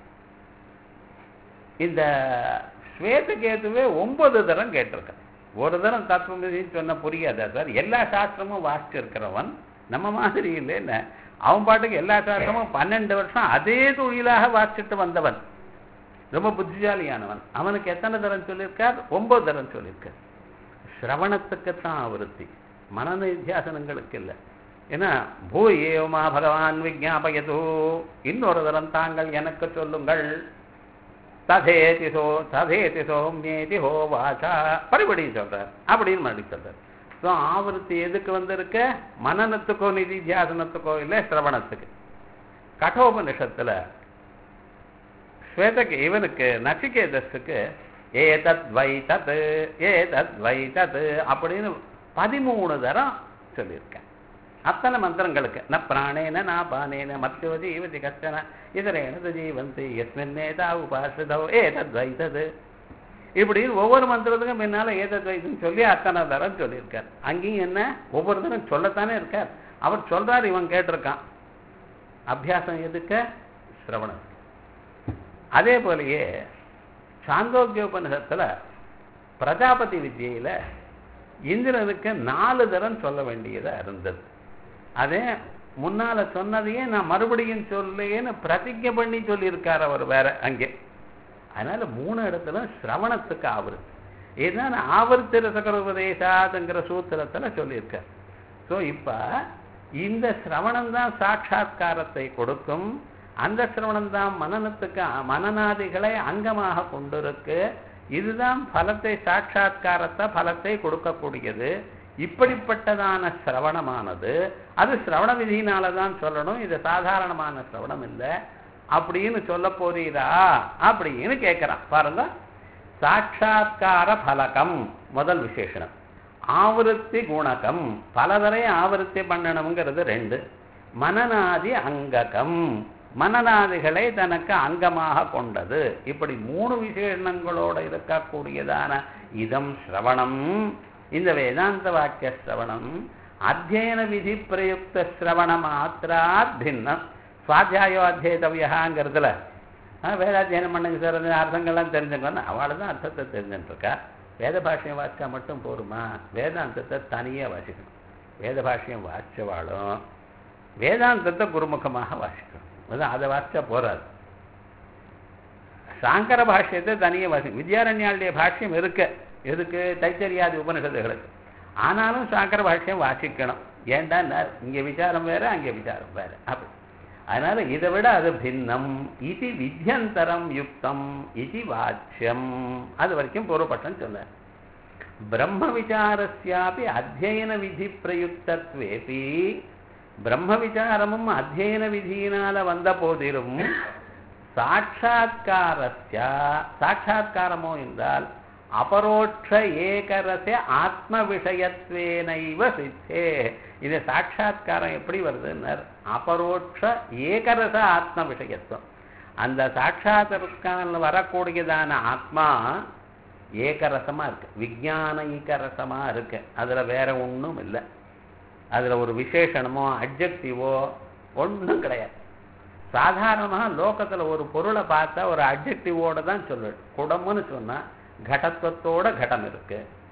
இந்த ஸ்வேதகேதுவே 9 தரம் கேட்டிருக்கேன். ஒரு தரம் தத்துவமசின்னு சொன்ன புரியாதா சார்? எல்லா சாஸ்திரமும் வாசிச்சு இருக்கிறவன் நம்ம மாதிரி இல்லைன்னு, அவன் பாட்டுக்கு எல்லா சாஸ்திரமும் 12 வருஷம் அதே தொழிலாக வாசிச்சுட்டு வந்தவன், ரொம்ப புத்திசாலியானவன். அவனுக்கு எத்தனை தரம் சொல்லியிருக்கார்? 9 தரம் சொல்லியிருக்கார். சிரவணத்துக்குத்தான் ஆவருத்தி, மன நித்தியாசனங்களுக்கு இல்லை. ஏன்னா பூயேவமா பகவான் விஜாபயதோ, இன்னொரு தரம் தாங்கள் எனக்கு சொல்லுங்கள், ததேதி சோம்யேதி ஹோ வாசா பரிபடியும் சொல்றார், அப்படின்னு மறுபடி சொல்றார். ஸோ ஆவருத்தி எதுக்கு வந்திருக்க? மனநத்துக்கோ நிதித்தியாசனத்துக்கோ இல்லை, சிரவணத்துக்கு. கட்டோபனிஷத்துல ஸ்வேதக்கு இவனுக்கு நச்சிகேதஸுக்கு ஏதத் வைதத் ஏதத் வைதத் அப்படின்னு 13 தரம் சொல்லியிருக்கேன். அத்தனை மந்திரங்களுக்கு ந பிராணேன நா பானேன மத்தியோ ஜீவதி கஷ்டன இதரேனது ஜீவந்தி எஸ்மின்னேதா உபாசிதோ ஏதத் வைதத் இப்படின்னு ஒவ்வொரு மந்திரத்துக்கும் பின்னால ஏதத் வைத்துன்னு சொல்லி அத்தனை தரம் சொல்லியிருக்கார். அங்கேயும் என்ன ஒவ்வொரு தரம் சொல்லத்தானே இருக்கார். அவர் சொல்றார், இவன் கேட்டிருக்கான். அபியாசம் எதுக்கு? சிரவணம். அதே போலயே சாந்தோக்கியோபனிஷத்துல பிரஜாபதி வித்தியில இந்திரனுக்கு 4 தரம் சொல்ல வேண்டியதா இருந்தது. அதே முன்னால சொன்னதையே நான் மறுபடியும் சொல்லேன்னு பிரதிஜை பண்ணி சொல்லியிருக்கார் அவர் வேற அங்கே. அதனால 3 இடத்துல சிரவணத்துக்கு ஆவருத்தி. இதுதான் ஆவர்த்தி ரசகரோபதேசாதுங்கிற சூத்திரத்துல சொல்லியிருக்கார். ஸோ இப்ப இந்த சிரவணம் தான் சாட்சா்காரத்தை கொடுக்கும். அந்த சிரவணம் தான் மனநத்துக்கு மனநாதிகளை அங்கமாக கொண்டிருக்கு. இதுதான் பலத்தை சாட்சா்காரத்தை பலத்தை கொடுக்கக்கூடியது. இப்படிப்பட்டதான சிரவணமானது அது சிரவண விதியினாலதான் சொல்லணும், இது சாதாரணமான சிரவணம் இல்லை அப்படின்னு சொல்ல போறீரா அப்படின்னு கேட்கிறான். பாருங்க, சாட்சா்கார பலகம் முதல் விசேஷனம். ஆவருத்தி குணகம், பலதரை ஆவருத்தி பண்ணணுங்கிறது 2. மனநாதி அங்ககம், மனநாதிகளை தனக்கு அங்கமாக கொண்டது. இப்படி 3 விசேஷங்களோடு இருக்கக்கூடியதான இதம் ஸ்ரவணம், இந்த வேதாந்த வாக்கிய ஸ்ரவணம் அத்தியன விதி பிரயுக்த ஸ்ரவண மாத்திராத் பின்னம். சுவாத்தியாயோ அத்தியேதவியங்கிறதுல வேதாத்தியனம் பண்ணுங்க சார், அந்த அர்த்தங்கள்லாம் தெரிஞ்சுக்கணும், அவளை தான் அர்த்தத்தை தெரிஞ்சுட்டுருக்கா. வேத பாஷ்யம் வாசிச்சா மட்டும் போருமா? வேதாந்தத்தை தனியாக வாசிக்கணும். வேத பாஷ்யம் வாசிச்சவாளும் வேதாந்தத்தை குருமுகமாக வாசிக்கணும். அதான் அதை வாசிச்சா போராது. சாங்கர பாஷ்யத்தை தனியாக வாசிக்கணும். வித்யாரண்யாளுடைய பாஷ்யம் இருக்கு, எதுக்கு? தைத்தரியாதி உபனிஷத்துகளுக்கு. ஆனாலும் சாங்கர பாஷ்யம் வாசிக்கணும். ஏண்டா இங்கே விசாரம் வேற, அங்கே விசாரம் வேற. அப்படி அதனால இதை விட அது பின்னம். இது வித்யந்தரம் யுக்தம் இது வாச்சியம். அது வரைக்கும் பூர்வபட்சம் சொன்னார். பிரம்ம விசாரஸ்யாபி அத்தியன விதி பிரயுக்தத்வேபி, பிரம்ம விசாரமும் அத்தியன விதியினால வந்த போதிலும் சாட்சாத்காரஸ்ய, சாட்சாத்காரமோ என்றால் அபரோட்ச ஏகரச ஆத்ம விஷயத்வேனைவ சித்தே. இது சாட்சாத்காரம் எப்படி வருதுன்னர்? அபரோட்ச ஏகரச ஆத்ம விஷயத்துவம். அந்த சாட்சாத்காரம் வரக்கூடியதான ஆத்மா ஏகரசமா இருக்கு, விஞ்ஞானீகரசமா இருக்கு. அதுல வேற ஒன்றும் இல்லை. அதுல ஒரு விசேஷணமோ அட்ஜெக்டிவோ ஒன்றும் கிடையாது. சாதாரணமாக லோகத்துல ஒரு பொருளை பார்த்தா ஒரு அட்ஜெக்டிவோட தான் சொல்லுவேன். குடம்னு சொன்னா கடத்துவத்தோட கடம் இருக்கு.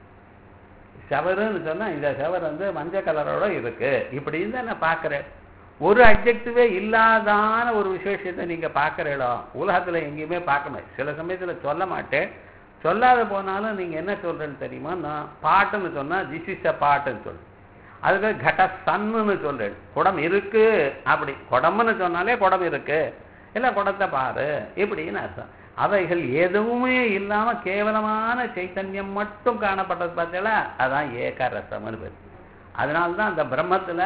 ஷவருன்னு சொன்னா இந்த ஷவர் மஞ்சள் கலரோட இருக்கு. இப்படின்னு தான் நான் பார்க்குறேன். ஒரு அட்ஜெக்டிவே இல்லாதான ஒரு விசேஷத்தை நீங்க பார்க்குறீங்களோ உலகத்துல எங்கேயுமே பார்க்க மாட்டேன். சில சமயத்துல சொல்ல மாட்டேன். சொல்லாத போனாலும் நீங்க என்ன சொல்றேன்னு தெரியுமா? நான் பாட்டுன்னு சொன்னா திஸ் இஸ் அ பாட்டுன்னு சொல்றேன். அதுக்கு கட சன்னுன்னு சொல்றேன். குடம் இருக்கு. அப்படி குடம்னு சொன்னாலே குடம் இருக்கு, இல்லை குடத்தை பாரு இப்படின்னு அர்த்தம். அவைகள் எதுவுமே இல்லாம கேவலமான சைத்தன்யம் மட்டும் காணப்பட்டது பார்த்தீங்களா? அதான் ஏகரசம்னு பேர். அதனால்தான் அந்த பிரம்மத்துல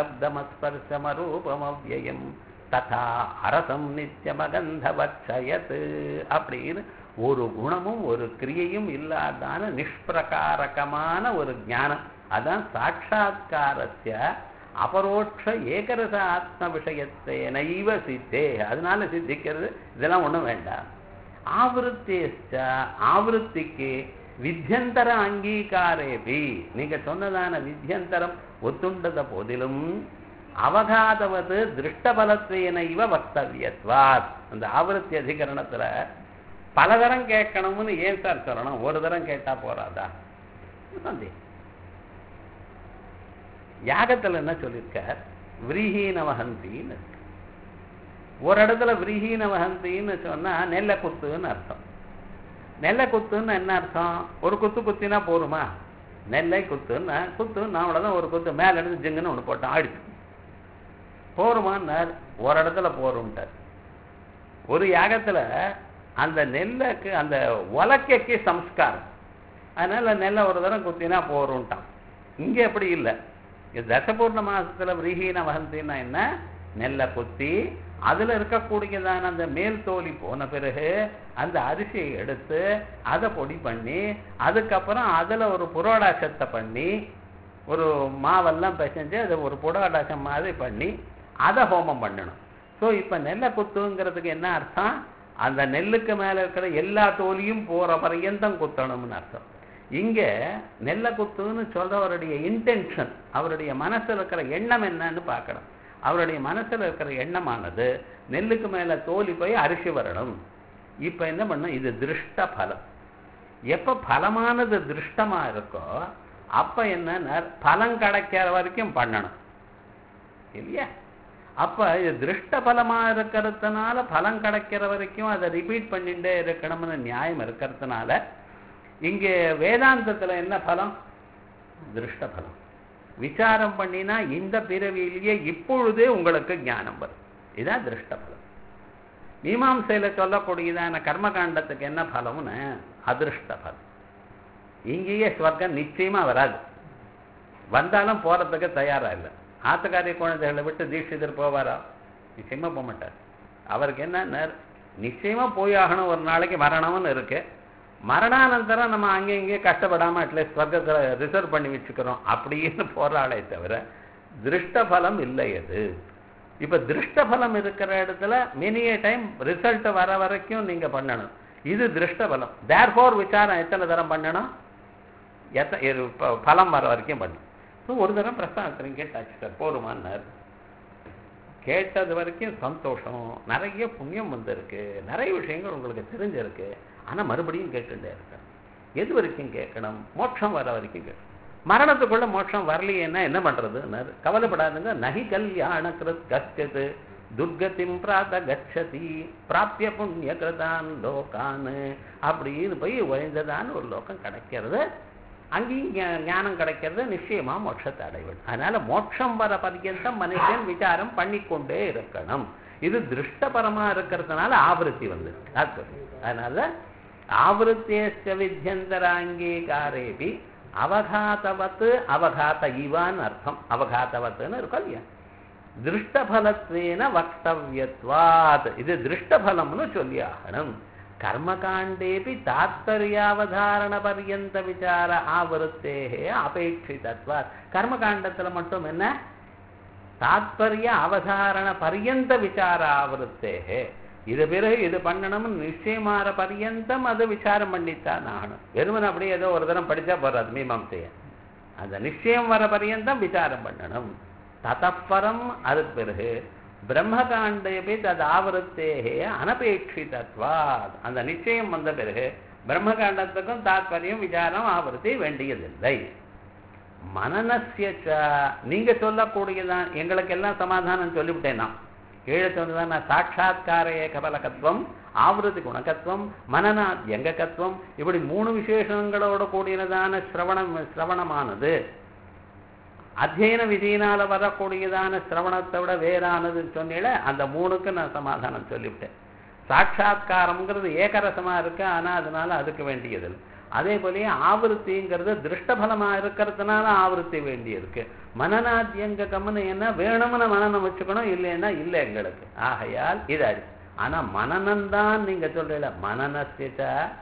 அசப்தமஸ்பர்சமரூபமவ்யயம் ததா அரசம் நித்தியமகந்தவச்சயத் அப்படின்னு ஒரு குணமும் ஒரு கிரியையும் இல்லாதான நிஷ்பிரகாரகமான ஒரு ஞானம். அதான் சாட்சாத்காரஸ்ய அபரோட்ச ஏகரச ஆத்ம விஷயத்தை நைவ சித்தே. அதனால சித்திக்கிறது இதெல்லாம் ஒன்றும் வேண்டாம். ஆவருத்தேச்ச, ஆவருத்திக்கு வித்யந்தர அங்கீகாரேபி, நீங்க சொன்னதான வித்யந்தரம் ஒத்துண்டத போதிலும் அவகாதவது திருஷ்டபலத்வேன இவ வக்தவியத்வாத். அந்த ஆவருத்தி அதிகரணத்துல பலதரம் கேட்கணும்னு ஏன் சார் சொல்லணும்? ஒரு தரம் கேட்டா போறாதா? சந்தேகம். யாகத்துல என்ன சொல்லியிருக்கார்? விரீஹீனவஹந்தின்னு இருக்கு. ஒரு இடத்துல விரீஹீனவஹந்தின்னு சொன்னா நெல்லை குத்துன்னு அர்த்தம். நெல்லை குத்துன்னு என்ன அர்த்தம்? ஒரு குத்து குத்தினா போருமா? நெல்லை குத்துன்னு குத்துன்னு அவ்வளோதான். ஒரு குத்து மேல எடுத்து ஜிங்குன்னு ஒன்று போட்டான், ஆடிச்சு. போருமான்னார்? ஒரு இடத்துல போரும்ட்டார். ஒரு யாகத்துல அந்த நெல்லுக்கு அந்த உலக்கைக்கு சம்ஸ்காரம், அதனால நெல்லை ஒரு தரம் குத்தினா போரும்ட்டான். இங்கே எப்படி இல்லை. தசபூர்ண மாசத்துல விரீஹீன வகந்தின்னா என்ன? நெல்லை குத்தி அதுல இருக்கக்கூடியதான அந்த மேல் தோலி போன பிறகு அந்த அரிசியை எடுத்து அதை பொடி பண்ணி அதுக்கப்புறம் அதுல ஒரு புரோடாசத்தை பண்ணி ஒரு மாவெல்லாம் பிசைஞ்சு அதை ஒரு புரோடாசம் மாதிரி பண்ணி அதை ஹோமம் பண்ணணும். ஸோ இப்போ நெல்லை குத்துங்கிறதுக்கு என்ன அர்த்தம்? அந்த நெல்லுக்கு மேலே இருக்கிற எல்லா தோலியும் போகிற பர்யந்தம் குத்தணும்னு அர்த்தம். இங்கே நெல்லை குத்துன்னு சொல்றவருடைய இன்டென்ஷன், அவருடைய மனசில் இருக்கிற எண்ணம் என்னன்னு பார்க்கணும். அவருடைய மனசில் இருக்கிற எண்ணமானது நெல்லுக்கு மேலே தோலி போய் அரிசி வரணும். இப்போ என்ன பண்ணும்? இது திருஷ்ட பலம். எப்போ பலமானது திருஷ்டமாக இருக்கோ அப்போ என்ன பலம் கிடைக்கிற வரைக்கும் பண்ணணும் இல்லையா? அப்போ இது திருஷ்ட பலமாக இருக்கிறதுனால பலம் கிடைக்கிற வரைக்கும் அதை ரிப்பீட் பண்ணிட்டே இருக்கணும்னு நியாயம் இருக்கிறதுனால இங்கே வேதாந்தத்தில் என்ன பலம்? திருஷ்ட பலம். விசாரம் பண்ணினா இந்த பிறவியிலேயே இப்பொழுதே உங்களுக்கு ஞானம் வரும். இதான் திருஷ்ட பலம். மீமாம்சையில சொல்லக்கூடியதான கர்மகாண்டத்துக்கு என்ன பலம்னு அதிருஷ்ட பலம். இங்கேயே ஸ்வர்க்கம் நிச்சயமா வராது. வந்தாலும் போறதுக்கு தயாரா இல்லை. ஆத்துக்காரிய குழந்தைகளை விட்டு தீட்சிதர் போவாரா? நிச்சயமா போக மாட்டார். அவருக்கு என்ன நிச்சயமா போய் ஆகணும், ஒரு நாளைக்கு மரணம்னு இருக்கு. மரணானந்தரம் நம்ம அங்கே இங்கே கஷ்டப்படாமல் அட்லீஸ்ட் ஸ்வர்க்கத்தில் ரிசர்வ் பண்ணி வச்சுக்கிறோம் அப்படின்னு போகிறாளே தவிர திருஷ்டபலம் இல்லை அது. இப்போ திருஷ்டபலம் இருக்கிற இடத்துல மினிய டைம் ரிசல்ட் வர வரைக்கும் நீங்கள் பண்ணணும். இது திருஷ்டபலம். தேர்ஃபோர் விசாரம் எத்தனை தரம் பண்ணணும்? பலம் வர வரைக்கும் பண்ணணும். ஸோ ஒரு தரம் பிரஸ்தானத்திலையும் கேட்டாச்சு சார், போருமான்னார். கேட்டது வரைக்கும் சந்தோஷம், நிறைய புண்ணியம் வந்திருக்கு, நிறைய விஷயங்கள் உங்களுக்கு தெரிஞ்சிருக்கு. ஆனால் மறுபடியும் கேட்டுட்டே இருக்கேன். எது வரைக்கும் கேட்கணும்? மோட்சம் வர வரைக்கும் கேட்கணும். மரணத்துக்குள்ள மோட்சம் வரலையேன்னா என்ன பண்ணுறதுன்னாரு. கவலைப்படாதுங்க. நகி கல்யாண கிருத் கச்சது துர்கதிம் பிராத கச்சதி பிராப்பிய புண்ணிய கிருதான் லோகான் அப்படின்னு போய் உழைந்ததான்னு ஒரு லோகம் கிடைக்கிறது. அங்கேயும் ஞானம் கிடைக்கிறது, நிச்சயமா மோட்சத்தை அடைவது. அதனால மோட்சம் வர பர்யந்தம் மனுஷன் விசாரம் பண்ணிக்கொண்டே இருக்கணும். இது திருஷ்டபரமா இருக்கிறதுனால ஆவருத்தி வந்து. அதனால ஆவருத்தேஸ்ய வித்யந்தராங்கீகாரேபி அவகாத்தவத்து அவகாத்த இவான்னு அர்த்தம். அவகாத்தவத்துன்னு இருக்கும் இல்லையா? திருஷ்டபலத்வேன வக்தவ்யத்வாத். இது திருஷ்டபலம்னு சொல்லி ஆகணும். கர்மகாண்டேபி தாத்பர்யாவதாரண பர்யந்த விசார ஆவருத்தேகே அபேட்சிதத்வாத். கர்மகாண்டத்தில் மட்டும் என்ன? தாத்பர்ய அவதாரண பர்யந்த விசார ஆவருத்தேகே. இது பிறகு இது பண்ணணும்னு நிச்சயமாற பர்யந்தம் அது விசாரம் பண்ணித்தான் ஆகணும். வெறுமன் அப்படியே ஏதோ ஒரு தரம் படித்தா போறாது மீமாம்சைய. அந்த நிச்சயம் வர பர்யந்தம் விசாரம் பண்ணணும். ததப்பரம் அதுக்கு பிறகு பிரம்மகாண்டேபி தது ஆவருத்தேகே அனபேட்சிதத்வாத். அந்த நிச்சயம் வந்த பிறகு பிரம்மகாண்டத்துக்கும் தாத்பரியம் விசாரம் ஆவருத்தி வேண்டியதில்லை. மனநஸ்ய நீங்க சொல்லக்கூடியதான் எங்களுக்கு எல்லாம் சமாதானம் சொல்லிவிட்டேன். நான் கீழே சொன்னதான் நான் சாட்சாத்கார ஏகபலகத்துவம், ஆவருத்தி குணகத்துவம், மனநாத்யங்கத்துவம், இப்படி 3 விசேஷங்களோட கூடியதான சிரவணமானது அத்தியன விதியினால வரக்கூடியதான சிரவணத்தை விட வேறானதுன்னு சொன்னீங்களே, அந்த 3க்கு நான் சமாதானம் சொல்லிவிட்டேன். சாட்சாத்காரம்ங்கிறது ஏகரசமா இருக்கு, ஆனா அதனால அதுக்கு வேண்டியது. அதே போலயே ஆவருத்திங்கிறது திருஷ்டபலமா இருக்கிறதுனால ஆவருத்தி வேண்டி இருக்கு. மனநாத்யங்கம்னு என்ன வேணும்னு மனநம் வச்சுக்கணும், இல்லைன்னா இல்லை எங்களுக்கு. ஆகையால் இதாது. ஆனா மனநம்தான் நீங்க சொல்றீங்க. மனநஸ்ய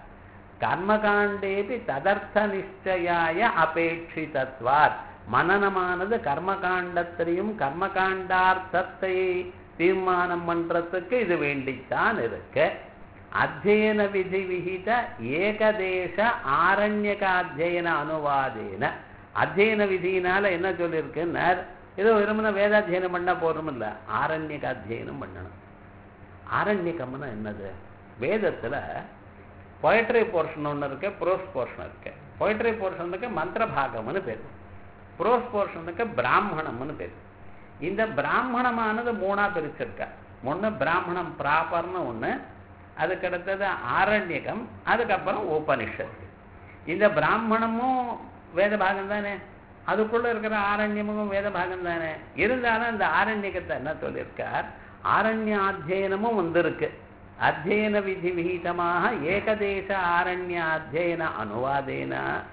கர்மகாண்டேபி ததர்த்த நிச்சயாய அபேட்சிதத்வாத். மனனமானது கர்மகாண்டத்திலையும் கர்மகாண்டார்த்தத்தை தீர்மானம் பண்றதுக்கு இது வேண்டித்தான் இருக்கு. அத்தியன விதி விஹித ஏகதேச ஆரண்யக அத்தியன அனுவாதேன. அத்தியன விதியினால என்ன சொல்லியிருக்குன்னா, ஏதோ விரும்பின வேதாத்தியனம் பண்ணா போறோம் இல்ல, ஆரண்யக அத்தியனம் பண்ணணும். ஆரண்யகம்னா என்னது? வேதத்துல பொயட்ரி போர்ஷன் ஒன்று இருக்கு, ப்ரோஸ் போர்ஷன் இருக்கு. பொயட்ரி போர்ஷனுக்கு மந்திர பாகம்னு பேர், ப்ரோஸ் போர்ஷனுக்கு பிராமணம்னு பேர். இந்த பிராமணமானது 3ஆ பிரிச்சிருக்க. ஒன்று பிராமணம் ப்ராப்பர்னு ஒன்று, அதுக்கு அடுத்தது ஆரண்யகம், அதுக்கப்புறம் உபனிஷத். இந்த பிராமணமும் வேத பாகம் தானே, அதுக்குள்ள இருக்கிற ஆரண்யமும் வேத பாகம் தானே. இருந்தாலும் இந்த ஆரண்யகத்தை என்ன சொல்லியிருக்கார், ஆரண்ய அத்தியனமும் வந்திருக்கு. அத்தியன விதி விகிதமாக ஏகதேச ஆரண்ய அத்தியன அனுவாதேன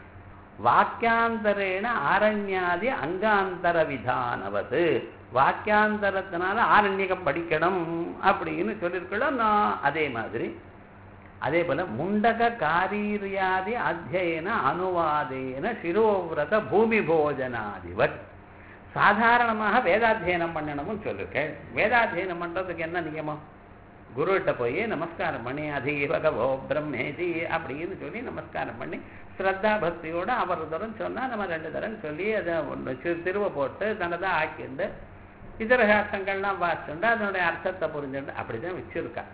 வாக்கியாந்தரேன ஆரண்யாதி அங்காந்தர விதானவது. வாக்கியாந்தரத்தினால ஆரண்யகம் படிக்கணும் அப்படின்னு சொல்லியிருக்கலாம். நான் அதே மாதிரி அதே போல முண்டக காரீரியாதி அத்தியன அனுவாதேன சிரோவிரத பூமி போஜனாதிவத். சாதாரணமாக வேதாத்தியனம் பண்ணணும்னு சொல்லியிருக்கேன். வேதாத்தியனம் பண்றதுக்கு என்ன நியமம்? குருகிட்ட போய் நமஸ்காரம் பண்ணி அதிவகவோ பிரம்மேதி அப்படின்னு சொல்லி நமஸ்காரம் பண்ணி ஸ்ரத்தா பக்தியோட அவர் தரம் சொன்னா நம்ம 2 தரம் சொல்லி அதை திருவ போட்டு தனதை ஆக்கிண்டு இதர சாஸ்திரங்கள்லாம் வாசிச்சுண்டு அதனுடைய அர்த்தத்தை புரிஞ்சுண்டு அப்படிதான் வச்சிருக்கா.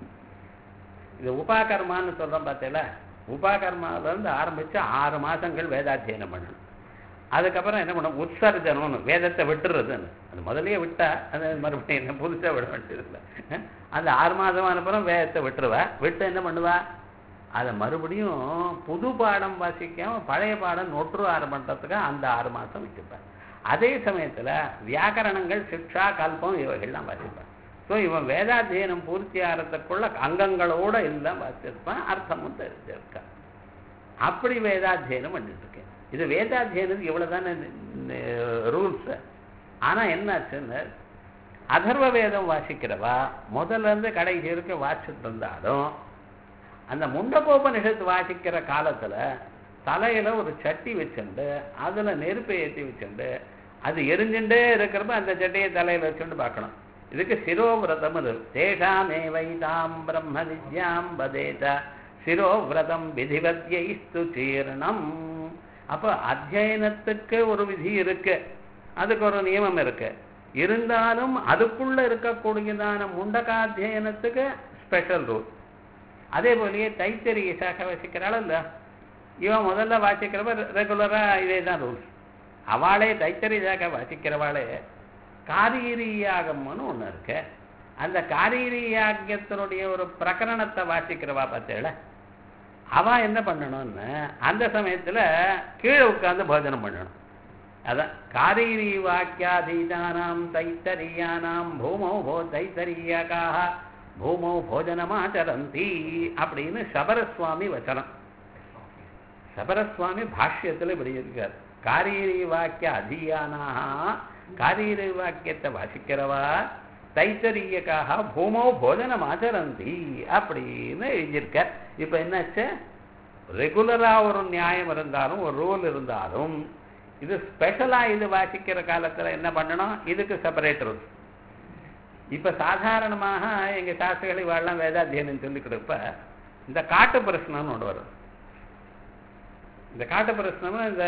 இது உபாகர்மான்னு சொல்றோம் பார்த்தீங்களா, உபாகர்மாவில இருந்து ஆரம்பிச்சு 6 மாசங்கள் வேதாத்தியனம் பண்ணணும். அதுக்கப்புறம் என்ன பண்ணும், உற்சர்ஜனம்னு வேதத்தை விட்டுறதுன்னு. அது முதலையே விட்டா அது மறுபடியும் என்ன புதுசாக விட வேண்டியதில்லை. அந்த 6 மாதமான அப்புறம் வேதத்தை விட்டுருவா. விட்டு என்ன பண்ணுவா, அதை மறுபடியும் புது பாடம் வாசிக்காம பழைய பாடம் நொற்று பண்ணுறதுக்கு அந்த 6 மாதம் வச்சுப்பார். அதே சமயத்தில் வியாக்கரணங்கள், சிக்ஷா, கல்பம் இவைகள்லாம் வாசிப்பார். ஸோ இவன் வேதாத்தியனம் பூர்த்தி ஆகிறதுக்குள்ள அங்கங்களோட எல்லாம் வாசிச்சிருப்பான், அர்த்தமும் தெரிஞ்சிருக்கான். அப்படி வேதாத்தியனம் பண்ணிட்டு இருக்கேன். இது வேதாத்தியனத்துக்கு இவ்வளவுதானே ரூல்ஸ். ஆனா என்னாச்சுன்னு, அதர்வ வேதம் வாசிக்கிறவா முதல்ல இருந்து கடைசி இருக்க வாசிட்டு இருந்தாலும் அந்த முண்டகோபனிஷத்து வாசிக்கிற காலத்துல தலையில ஒரு சட்டி வச்சுண்டு அதுல நெருப்பை ஏற்றி வச்சுண்டு அது எரிஞ்சுட்டே இருக்கிறப்ப அந்த சட்டியை தலையில வச்சுட்டு பார்க்கணும். இதுக்கு சிரோவிரதம் தேஷாமே வைதாம் பிரம்ம வித்யாம் வதேத சிரோவிரதம் விதிவத்யைஸ்து சீர்ணம். அப்போ அத்தியனத்துக்கு ஒரு விதி இருக்கு, அதுக்கு ஒரு நியமம் இருக்கு. இருந்தாலும் அதுக்குள்ள இருக்கக்கூடியதான முண்டகாத்தியனத்துக்கு ஸ்பெஷல் ரூல். அதே போலயே தைத்தரிய சாக்கை வசிக்கிறாள் இல்ல, இவன் முதல்ல வாசிக்கிறவ ரெகுலரா இதே தான் ரூல்ஸ். அவளே தைத்தரிய சாக்கை வாசிக்கிறவாளே காரீரியாகம்னு ஒன்று இருக்கு. அந்த காரீரியாகத்தினுடைய ஒரு பிரகரணத்தை வாசிக்கிறவா பார்த்தேல, அவ என்ன பண்ணணும்னு அந்த சமயத்துல கீழே உட்கார்ந்து போஜனம் பண்ணணும். அதான் காரீரி வாக்கியாதீதானாம் தைத்தரியானாம் பூமௌ போ தைத்தரியாக்காக பூமௌ போஜனமாச்சரந்தி அப்படின்னு சபரசுவாமி வச்சனம். சபரசுவாமி பாஷ்யத்துல இப்படி இருக்கார். காரீரி வாக்கிய அதீயானாக காரீரி வாக்கியத்தை வாசிக்கிறவா தைத்தரியக்காக பூமௌ போஜனமாச்சரந்தி அப்படின்னு எழுதியிருக்க. இப்ப என்னாச்சு, ரெகுலரா ஒரு நியாயம் இருந்தாலும் ஒரு ரூல் இருந்தாலும் இது ஸ்பெஷலா இது வாசிக்கிற காலத்துல என்ன பண்ணணும், இதுக்கு செப்பரேட் ரூல். இப்ப சாதாரணமாக எங்க சாஸ்திரிகளை வாழலாம் வேதாத்தியனம் சொல்லிக்கிட்டப்ப இந்த காட்டு பிரச்சனைன்னு ஒன்று வரும். இந்த காட்டு பிரச்சனை இந்த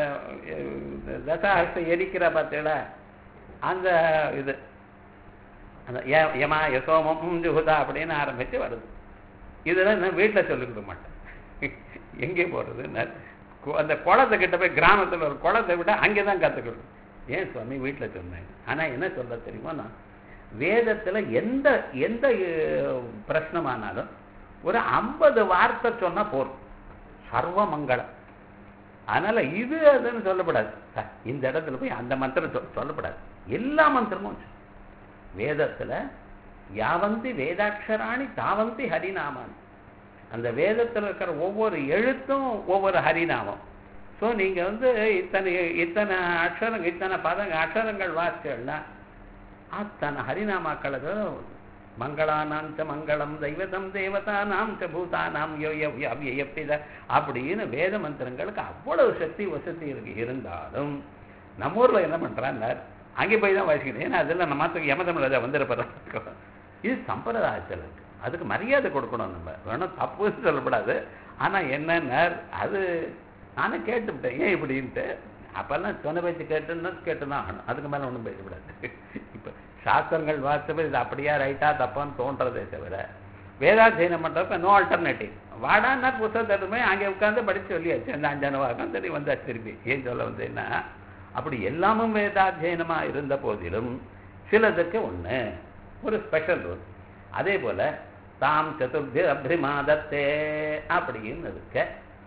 தசாஹஸ்த எரிக்கிற பார்த்தீங்கள அந்த இது அந்த யமா யசோமம் ஜுகுதா அப்படின்னு ஆரம்பிச்சு வருது. இதெல்லாம் நான் வீட்டில் சொல்லிக் கொடுக்க மாட்டேன். எங்கே போறது, அந்த குளத்தை கிட்ட போய் கிராமத்தில் ஒரு குளத்தை விட அங்கே தான் கற்றுக்கணும். ஏன் சுவாமி வீட்டில் சொன்னேன். ஆனால் என்ன சொல்ல தெரியுமா, நான் வேதத்தில் எந்த எந்த பிரச்சனமானாலும் ஒரு 50 வார்த்தை சொன்னால் போதும், சர்வ மங்களம். அதனால இது அதுன்னு சொல்லப்படாது. இந்த இடத்துல போய் அந்த மந்திரம் சொல்லப்படாது. எல்லா மந்திரமும் வேதத்துல யாவந்தி வேதாட்சராணி தாவந்தி ஹரிநாமான். அந்த வேதத்தில் இருக்கிற ஒவ்வொரு எழுத்தும் ஒவ்வொரு ஹரிநாமம். ஸோ நீங்க இத்தனை அக்ஷரங்கள் இத்தனை அக்ஷரங்கள் வாசிச்சா அத்தனை ஹரிநாமாக்களுக்கு மங்களானாம் ச மங்களம் தெய்வதம் தேவதானாம் ச பூதானாம் யோயப்பித அப்படின்னு வேத மந்திரங்களுக்கு அவ்வளவு சக்தி வசதி இருக்கு. இருந்தாலும் நம்ம ஊர்ல என்ன பண்றாங்க, அங்கே போய் தான் வாசிக்கணும். ஏன்னா அதெல்லாம் நம்ம யமதமிழ வந்துருப்போம். இது சம்பிரதாயத்தில் இருக்கு, அதுக்கு மரியாதை கொடுக்கணும். நம்ம வேணும் தப்புன்னு சொல்லப்படாது. ஆனா என்னன்னா அது நானே கேட்டுவிட்டேன் ஏன் இப்படின்ட்டு. அப்பெல்லாம் சொன்ன பேச்சு கேட்டுதான் ஆகணும், அதுக்கு மேல ஒன்றும் பேசக்கூடாது. இப்ப சாஸ்திரங்கள் வாசிப்பது இது அப்படியா ரைட்டா தப்பான்னு தோன்றதே தவிர வேதாத்தியனம் பண்றப்ப நோ ஆல்டர்னேட்டிவ். வாடான்னா புத்தகத்துமே அங்கே உட்காந்து படிச்சு சொல்லியாச்சு. அந்த 5 வாரம் சரி வந்தா திருப்பி ஏன் சொல்ல வந்தேன்னா, அப்படி எல்லாமும் வேதாத்தியனமா இருந்த போதிலும் சிலதுக்கு ஒண்ணு ஒரு ஸ்பெஷல் ரூல். அதே போல தாம் சதுர்த்தி அப்ரிமாதத்தே அப்படின்னு இருக்க.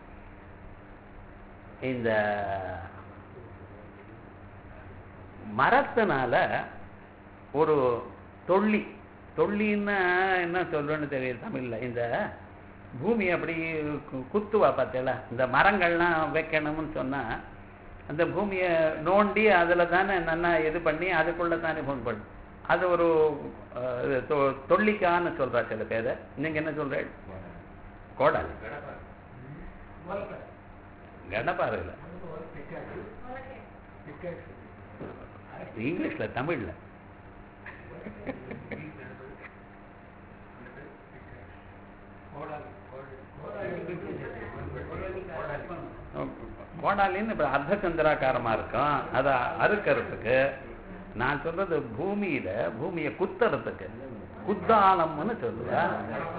இந்த மரத்தினால ஒரு தொள்ளின்னா என்ன சொல்றேன்னு தெரியல தமிழ்ல. இந்த பூமி அப்படி குத்துவா பார்த்தல, இந்த மரங்கள்லாம் வைக்கணும்னு சொன்னா அந்த பூமியை நோண்டி அதுல தானே நல்லா இது பண்ணி அதுக்குள்ள தானே ஃபோன் பண்ணு. அது ஒரு தொள்ளிக்கான்னு சொல்றா சில பேரை. நீங்க என்ன சொல்ற? கோடாலி கடப்பாறை இல்லை, இங்கிலீஷ்ல தமிழ்ல கோடாலின்னு இப்ப அர்த்தச்சந்திராக்காரமா இருக்கும். அதை அறுக்கிறதுக்கு நான் சொல்றது பூமியை குத்துறதுக்கு குத்தாலம்னு சொல்லுவேன்.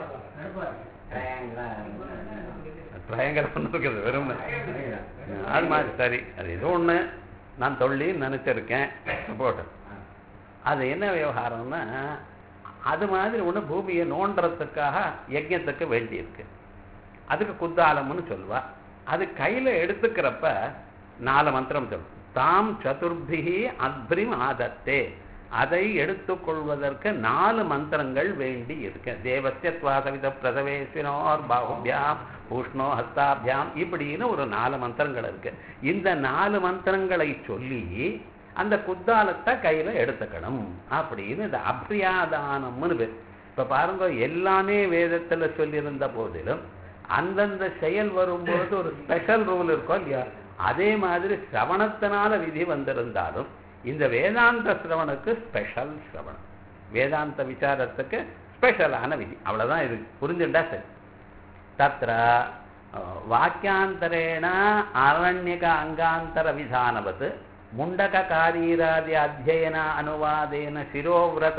ட்ரையாங்கல் இருக்குது வெறும் அது மாதிரி. சரி, அது ஏதோ ஒண்ணு நான் தொல்லின்னு நினைச்சிருக்கேன் போட்டு. அது என்ன விவகாரம்னா அது மாதிரி ஒண்ணு பூமியை நோண்டுறதுக்காக யஜ்ஞத்துக்கு வேண்டி இருக்கு. அதுக்கு குத்தாலம்னு சொல்லுவா. அது கையில எடுத்துக்கிறப்ப 4 மந்திரம் சொல்லும். தாம் சதுர்பிகி அத்ரிம் ஆதத்தே, அதை எடுத்துக்கொள்வதற்கு 4 மந்திரங்கள் வேண்டி இருக்கு. தேவஸ்ய த்வாசவித பிரசவேஸ்வினோர் பாகுபியாம் பூஷ்ணோ ஹஸ்தாபியாம் இப்படின்னு ஒரு 4 மந்திரங்கள் இருக்கு. இந்த 4 மந்திரங்களை சொல்லி அந்த குத்தாலத்தை கையில எடுத்துக்கணும் அப்படின்னு இந்த அப்ரியாதானம்னு பேர். இப்ப பாருங்க, எல்லாமே வேதத்துல சொல்லியிருந்த போதிலும் அந்தந்த செயல் வரும்போது ஒரு ஸ்பெஷல் ரூல் இருக்கும் இல்லையா? அதே மாதிரி சிரவணத்தினால விதி வந்திருந்தாலும் இந்த வேதாந்த சிரவணுக்கு ஸ்பெஷல் சிரவணம், வேதாந்த விசாரத்துக்கு ஸ்பெஷலான விதி. அவ்வளவுதான் இது, புரிஞ்சுட்டா சரி. தத்ர வாக்கியாந்தரேண அரண்யக அங்காந்தர விதானவத் முண்டக காரீராதி அத்தியன அனுவாதேன சிரோவிரத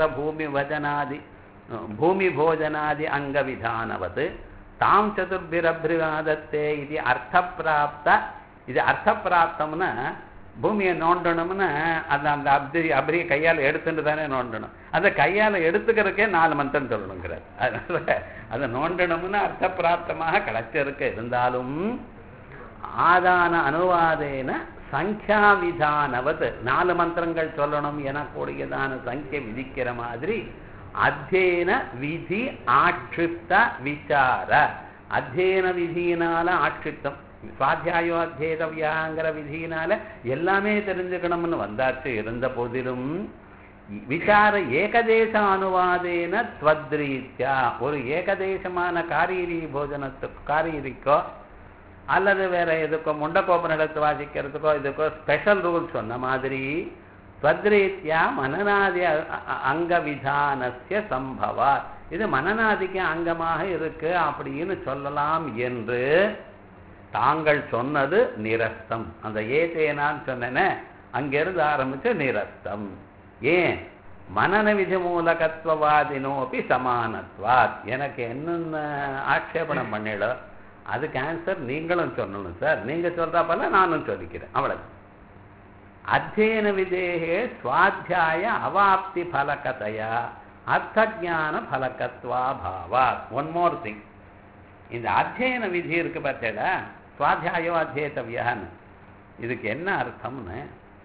பூமி போஜனாதி அங்க விதானவத் தாம் சதுர்பிரபிரிவாதத்தே இது அர்த்தப்பிராப்த. இது அர்த்தப்பிராப்தம்னா பூமியை நோண்டணும்னு அந்த அபிரிய கையால் எடுத்துட்டு தானே நோண்டணும். அந்த கையால் எடுத்துக்கிறதுக்கே 4 மந்திரம் சொல்லணுங்கிறார். அதனால அதை நோண்டணும்னு அர்த்தப்பிராப்தமாக கிடைச்சிருக்கு. இருந்தாலும் ஆதான அனுவாதேன சங்கியா விதானவத் 4 மந்திரங்கள் சொல்லணும் எனக்கூடியதான சங்கிய விதிக்கிற மாதிரி அத்தியன விதி ஆட்சிப்த விசார. அத்தியன விதியினால ஆட்சிப்தம், சுவாத்தியாயோ அத்தியேதவ்யாங்கிற விதியினால எல்லாமே தெரிஞ்சுக்கணும்னு வந்தாச்சு. இருந்த போதிலும் விசார ஏகதேச அனுவாதேன த்வத்ரீத்யா, ஒரு ஏகதேசமான காரீரி போஜனத்துக்கு காரீரிக்கோ அல்லது வேற எதுக்கோ முண்டகோபனிடத்து வாசிக்கிறதுக்கோ இதுக்கோ ஸ்பெஷல் ரூல் சொன்ன மாதிரி த்வத்ரீத்யா மனநாதி அங்க விதானஸ்ய சம்பவா, இது மனநாதிக்கு அங்கமாக இருக்கு அப்படின்னு சொல்லலாம் என்று தாங்கள் சொன்னது நிரஸ்தம். அந்த ஏதேனான்னு சொன்னேன்னு அங்கிருந்து ஆரம்பிச்சு நிரஸ்தம். ஏன்? மனன விதி மூலகத்துவவாதினோப்பி சமானத்வாத். எனக்கு என்னென்ன ஆட்சேபணம் பண்ணிட அதுக்கு ஆன்சர் நீங்களும் சொல்லணும் சார். நீங்க சொல்றப்பல நானும் சொல்லிக்கிறேன், அவ்வளவு. அத்தியன விதேகே சுவாத்தியாய அவாப்தி பலகதையா அர்த்தஜான பலகத்வா பாவாத். ஒன் மோர் திங், இந்த அத்தியன விதி இருக்கு பார்த்தேடா, சுவாத்தியாயோ அத்தியேதவ்யான்னு, இதுக்கு என்ன அர்த்தம்னு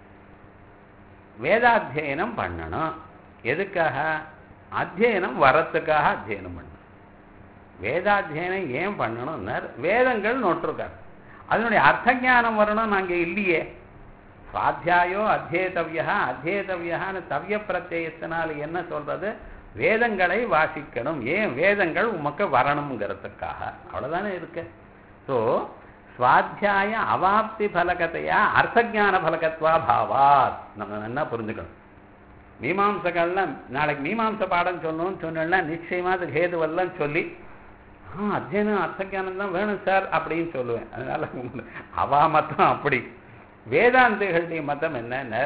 வேதாத்தியனம் பண்ணணும். எதுக்காக? அத்தியனம் வரத்துக்காக அத்தியனம் பண்ணணும். வேதாத்தியனம் ஏன் பண்ணணும்னா வேதங்கள் நோட்டிருக்காரு, அதனுடைய அர்த்த ஞானம் வரணும். நாங்கள் இல்லையே. சுவாத்தியாயோ அத்தியேதவ்யா, அத்தியேதவ்யான்னு தவ்ய பிரத்யத்தினால் என்ன சொல்றது? வேதங்களை வாசிக்கணும். ஏன்? வேதங்கள் உமக்கு வரணுங்கிறதுக்காக, அவ்வளவுதானே இருக்கு. ஸோ சுவாத்தியாய அவாப்தி பலகத்தையா அர்த்தஜான பலகத்வா பாவாத். நம்ம என்ன புரிஞ்சுக்கணும். மீமாம்சகள்லாம் நாளைக்கு மீமாம்ச பாடம் சொல்லணும்னு சொன்னா நிச்சயமா அது ஹேதுவெல்லாம் சொல்லி அத்தியனம் அர்த்தஜானம் தான் வேணும் சார் அப்படின்னு சொல்லுவேன். அதனால அவா மத்தம் அப்படி. வேதாந்திகளுடைய மதம் என்ன?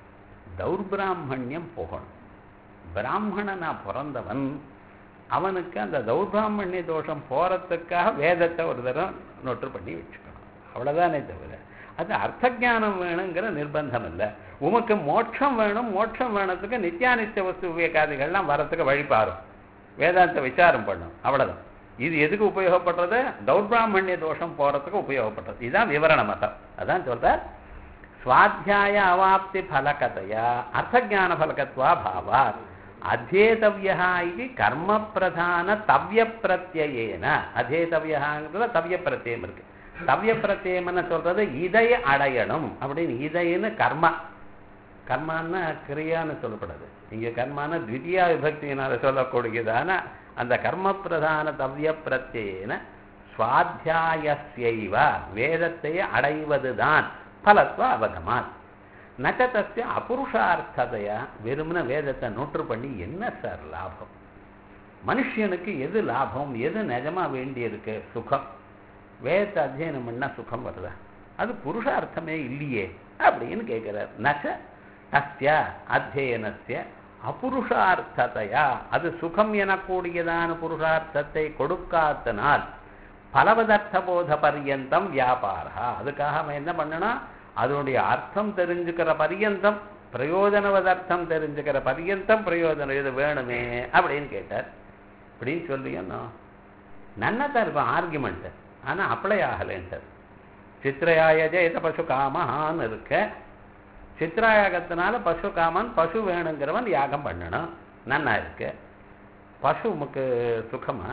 தௌர்பிராமணியம் போகணும். பிராமணனா பிறந்தவன் அவனுக்கு அந்த தௌர்பிராமணிய தோஷம் போறதுக்காக வேதத்தை ஒரு தரம் நோட்டு பண்ணி வச்சுக்கணும், அவ்வளவுதானே தவிர அது அர்த்தஜானம் வேணுங்கிற நிர்பந்தம் இல்லை. உமக்கு மோட்சம் வேணும், மோட்சம் வேணத்துக்கு நித்தியானித்திய வஸ்து விவேகாதிகள்லாம் வரத்துக்கு வழிபாரும், வேதாந்த விசாரம் பண்ணும், அவ்வளவுதான். இது எதுக்கு உபயோகப்படுறது? தௌர்பிராமணிய தோஷம் போறதுக்கு உபயோகப்படுறது. இதுதான் விவரண மதம். அதான் சொல்ற சுவாத்தியாய அவாப்தி பலகதையா அர்த்தஜான பலகத்வா பாவாத் அத்தியேதவ்யா இது கர்ம பிரதான தவ்ய பிரத்யேன. அத்தியேதவ்யாங்கிறதுல தவ்ய பிரத்யம் இருக்கு. தவ்ய பிரத்யம்னு சொல்றது இதை அடையணும் அப்படின்னு. இதைன்னு கர்மா, கர்மான்னா கிரியான்னு சொல்லப்படுது. இங்க கர்மான த்விதியா விபக்தியினால சொல்லக்கூடியதான அந்த கர்ம பிரதான தவ்ய பிரத்யேன சுவாத்தியாயஸ்யைவ வேதத்தை அடைவதுதான் பலத்வ அவகமாத். நச்சதஸ்ய அபுருஷார்த்ததையா வெறுமன வேதத்தை நோட்டு பண்ணி என்ன சார் லாபம்? மனுஷனுக்கு எது லாபம்? எது நிஜமா வேண்டி இருக்கு? சுகம். வேதத்தை அத்தியனம் பண்ணா சுகம் வருதா? அது புருஷார்த்தமே இல்லையே அப்படின்னு கேட்கிறார். நச்ச தஸ்ய அத்தியனஸ்ய அபுருஷார்த்ததையா, அது சுகம் எனக்கூடியதான புருஷார்த்தத்தை கொடுக்காதனால் பலவதர்த்த போத பர்யந்தம் வியாபாரா. அதுக்காக அவன் என்ன பண்ணணும்? அதனுடைய அர்த்தம் தெரிஞ்சுக்கிற பர்யந்தம், பிரயோஜனவதர்த்தம் தெரிஞ்சுக்கிற பர்யந்தம் பிரயோஜனம் இது வேணுமே அப்படின்னு கேட்டார். இப்படின்னு சொல்லியோன்னா நன்னதான் இருக்கும் ஆர்குமெண்ட். ஆனா அப்ளை ஆகலைன்ட்டார். சித்திரயாயஜே இத பசு காமஹான்னு இருக்க. சித்திராயாகத்தினால பசு காமன், பசு வேணுங்கிறவன் யாகம் பண்ணணும், நன்னா இருக்கு. பசு உமக்கு சுகமா?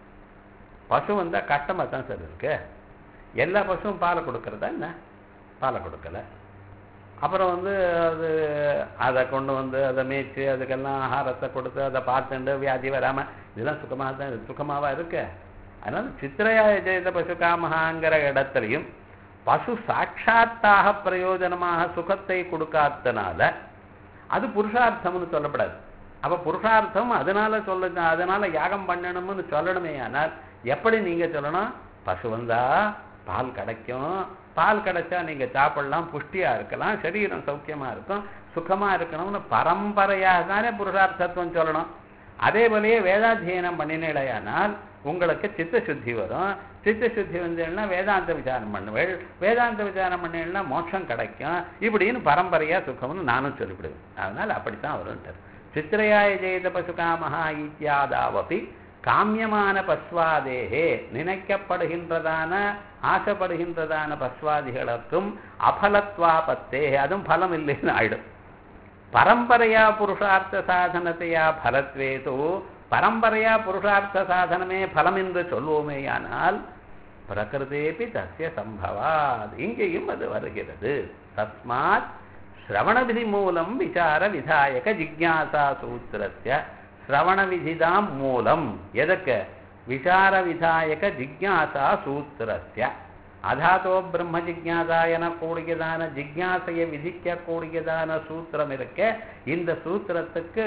பசு வந்தால் கஷ்டமாக தான் சார் இருக்கு. எல்லா பசுவும் பாலை கொடுக்கறதா என்ன? பாலை கொடுக்கல. அப்புறம் வந்து அது அதை கொண்டு வந்து அதை மேய்ச்சி அதுக்கெல்லாம் ஆகாரத்தை கொடுத்து அதை பார்த்துட்டு வியாதி வராமல் இதெல்லாம் சுகமாக தான் சுகமாவா இருக்கு. அதனால சித்திரையா ஜெயித பசு காமஹாங்கிற இடத்துலையும் பசு சாட்சாத்தாக பிரயோஜனமாக சுகத்தை கொடுக்காதனால அது புருஷார்த்தம்னு சொல்லப்படாது. அப்போ புருஷார்த்தம் அதனால யாகம் பண்ணணும்னு சொல்லணுமே. ஆனால் எப்படி நீங்க சொல்லணும்? பசு வந்தா பால் கிடைக்கும், பால் கிடைச்சா நீங்க சாப்பிடலாம், புஷ்டியா இருக்கலாம், சரீரம் சௌக்கியமா இருக்கும், சுகமா இருக்கணும்னு பரம்பரையாக தானே புருஷார்த்தத்துவம் சொல்லணும். அதே போலயே வேதாத்தியனம் பண்ணினேடையானால் உங்களுக்கு சித்த சுத்தி வரும். சித்த சுத்தி வந்தேன்னா வேதாந்த விசாரம் பண்ணுவேள், வேதாந்த விசாரம் பண்ணேன்னா மோட்சம் கிடைக்கும். இப்படின்னு பரம்பரையா சுகம்னு நானும் சொல்லிவிடுவேன். அதனால அப்படித்தான் வரும்ட்டார். சித்திரையாய ஜெயித பசுகாமஹா இத்தியாதாவபி காமியமான பஸ்வாதேகே நினைக்கப்படுகின்றதான ஆசைப்படுகின்றதான பஸ்வாதிகளுக்கும் அபலத்வாபத்தே அதுவும் பலம் இல்லைன்னு ஆயிடும். பரம்பரையா புருஷார்த்த சாதனத்தையா பலத்வேது பரம்பரையா புருஷார்த்த சாதனமே பலம் என்று சொல்வோமேயானால் பிரகிருதேபி தஸ்ய சம்பவாத் இங்கேயும் அது வருகிறது. தஸ்மாத் ஸ்ரவண விதி மூலம் விசார விதாயக ஜிக்ஞாசா சூத்திரஸ்ய ஸ்ரவண விதிதாம் மூலம் எதற்கு விசார விதாயக ஜிக்ஞாசா சூத்திரஸ்ய அதாதோ பிரம்ம ஜிக்ஞாசா எனக்கூடியதான ஜிக்ஞாசையை விதிக்கக்கூடியதான சூத்திரம் இருக்க. இந்த சூத்திரத்துக்கு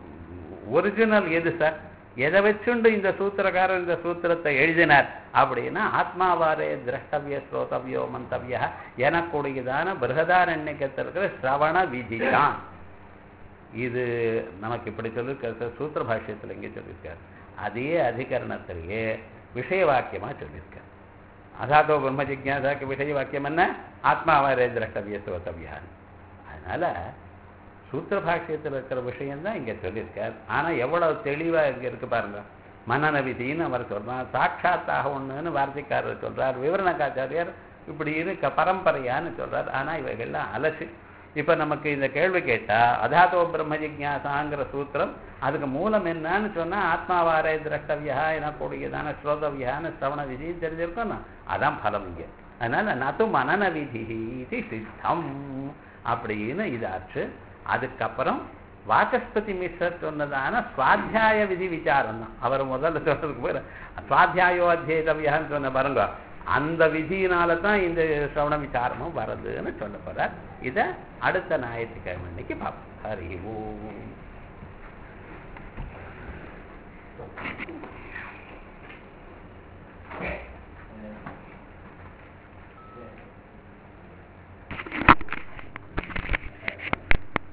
ஒரிஜினல் எது சார்? எதை வச்சுண்டு இந்த சூத்திரக்காரர் இந்த சூத்திரத்தை எழுதினார் அப்படின்னா ஆத்மாவாரே திரஷ்டவிய ஸ்ரோதவியோ மந்தவிய எனக்கூடியதான பிருகதாரண்யத்தில் இருக்கிற ஸ்ரவண விதி தான். இது நமக்கு இப்படி சொல்லியிருக்க சூத்திர பாஷ்யத்தில் இங்கே சொல்லியிருக்கார். அதே அதிகரணத்திலேயே விஷய வாக்கியமாக சொல்லியிருக்கார். அதாதோ பிரம்ம ஜிக்ஞாசாக்கு விஷய வாக்கியம் என்ன? ஆத்மாவாரே திரஷ்டவிய ஸ்ரோதவியான். அதனால சூத்திர பாஷ்யத்தில் இருக்கிற விஷயம்தான் இங்கே சொல்லியிருக்கார். ஆனால் எவ்வளவு தெளிவாக இங்கே இருக்கு பாருங்க. மனன விதின்னு அவர் சொல்றார், சாட்சாத்தாக ஒன்றுன்னு வார்த்தைக்காரர் சொல்றார், விவரணக்காச்சாரியார் இப்படி இருக்க பரம்பரையான்னு சொல்றார். ஆனால் இவைகள்லாம் அலசி இப்போ நமக்கு இந்த கேள்வி கேட்டால் அதாதோ பிரம்ம ஜிக்ஞாசாங்கிற சூத்திரம் அதுக்கு மூலம் என்னன்னு சொன்னால் ஆத்மாவாரே திரஷ்டவியா எனக்கூடியதான ஸ்ரோதவியான்னு ஸ்ரவண விதின்னு தெரிஞ்சிருக்கோம்னா அதான் பலம் இங்கே. அதனால நது மனன விதி இது சித்தம் அப்படின்னு இதாச்சு. அதுக்கப்புறம் வாசஸ்பதி மிஸ்ரர் சொன்னதான சுவாத்தியாய விதி விசாரம் தான். அவர் முதல்ல சொல்றதுக்கு பேர் சுவாத்தியாயோ அத்தியேதவியான்னு சொன்ன பாருங்க. அந்த விதியினால தான் இந்த ஸ்ரவண விசாரமும் வருதுன்னு சொல்ல போறார். இதை அடுத்த ஞாயிற்றுக்கிழமை அன்னைக்கு பார்ப்போம். ஹரி ஓம்.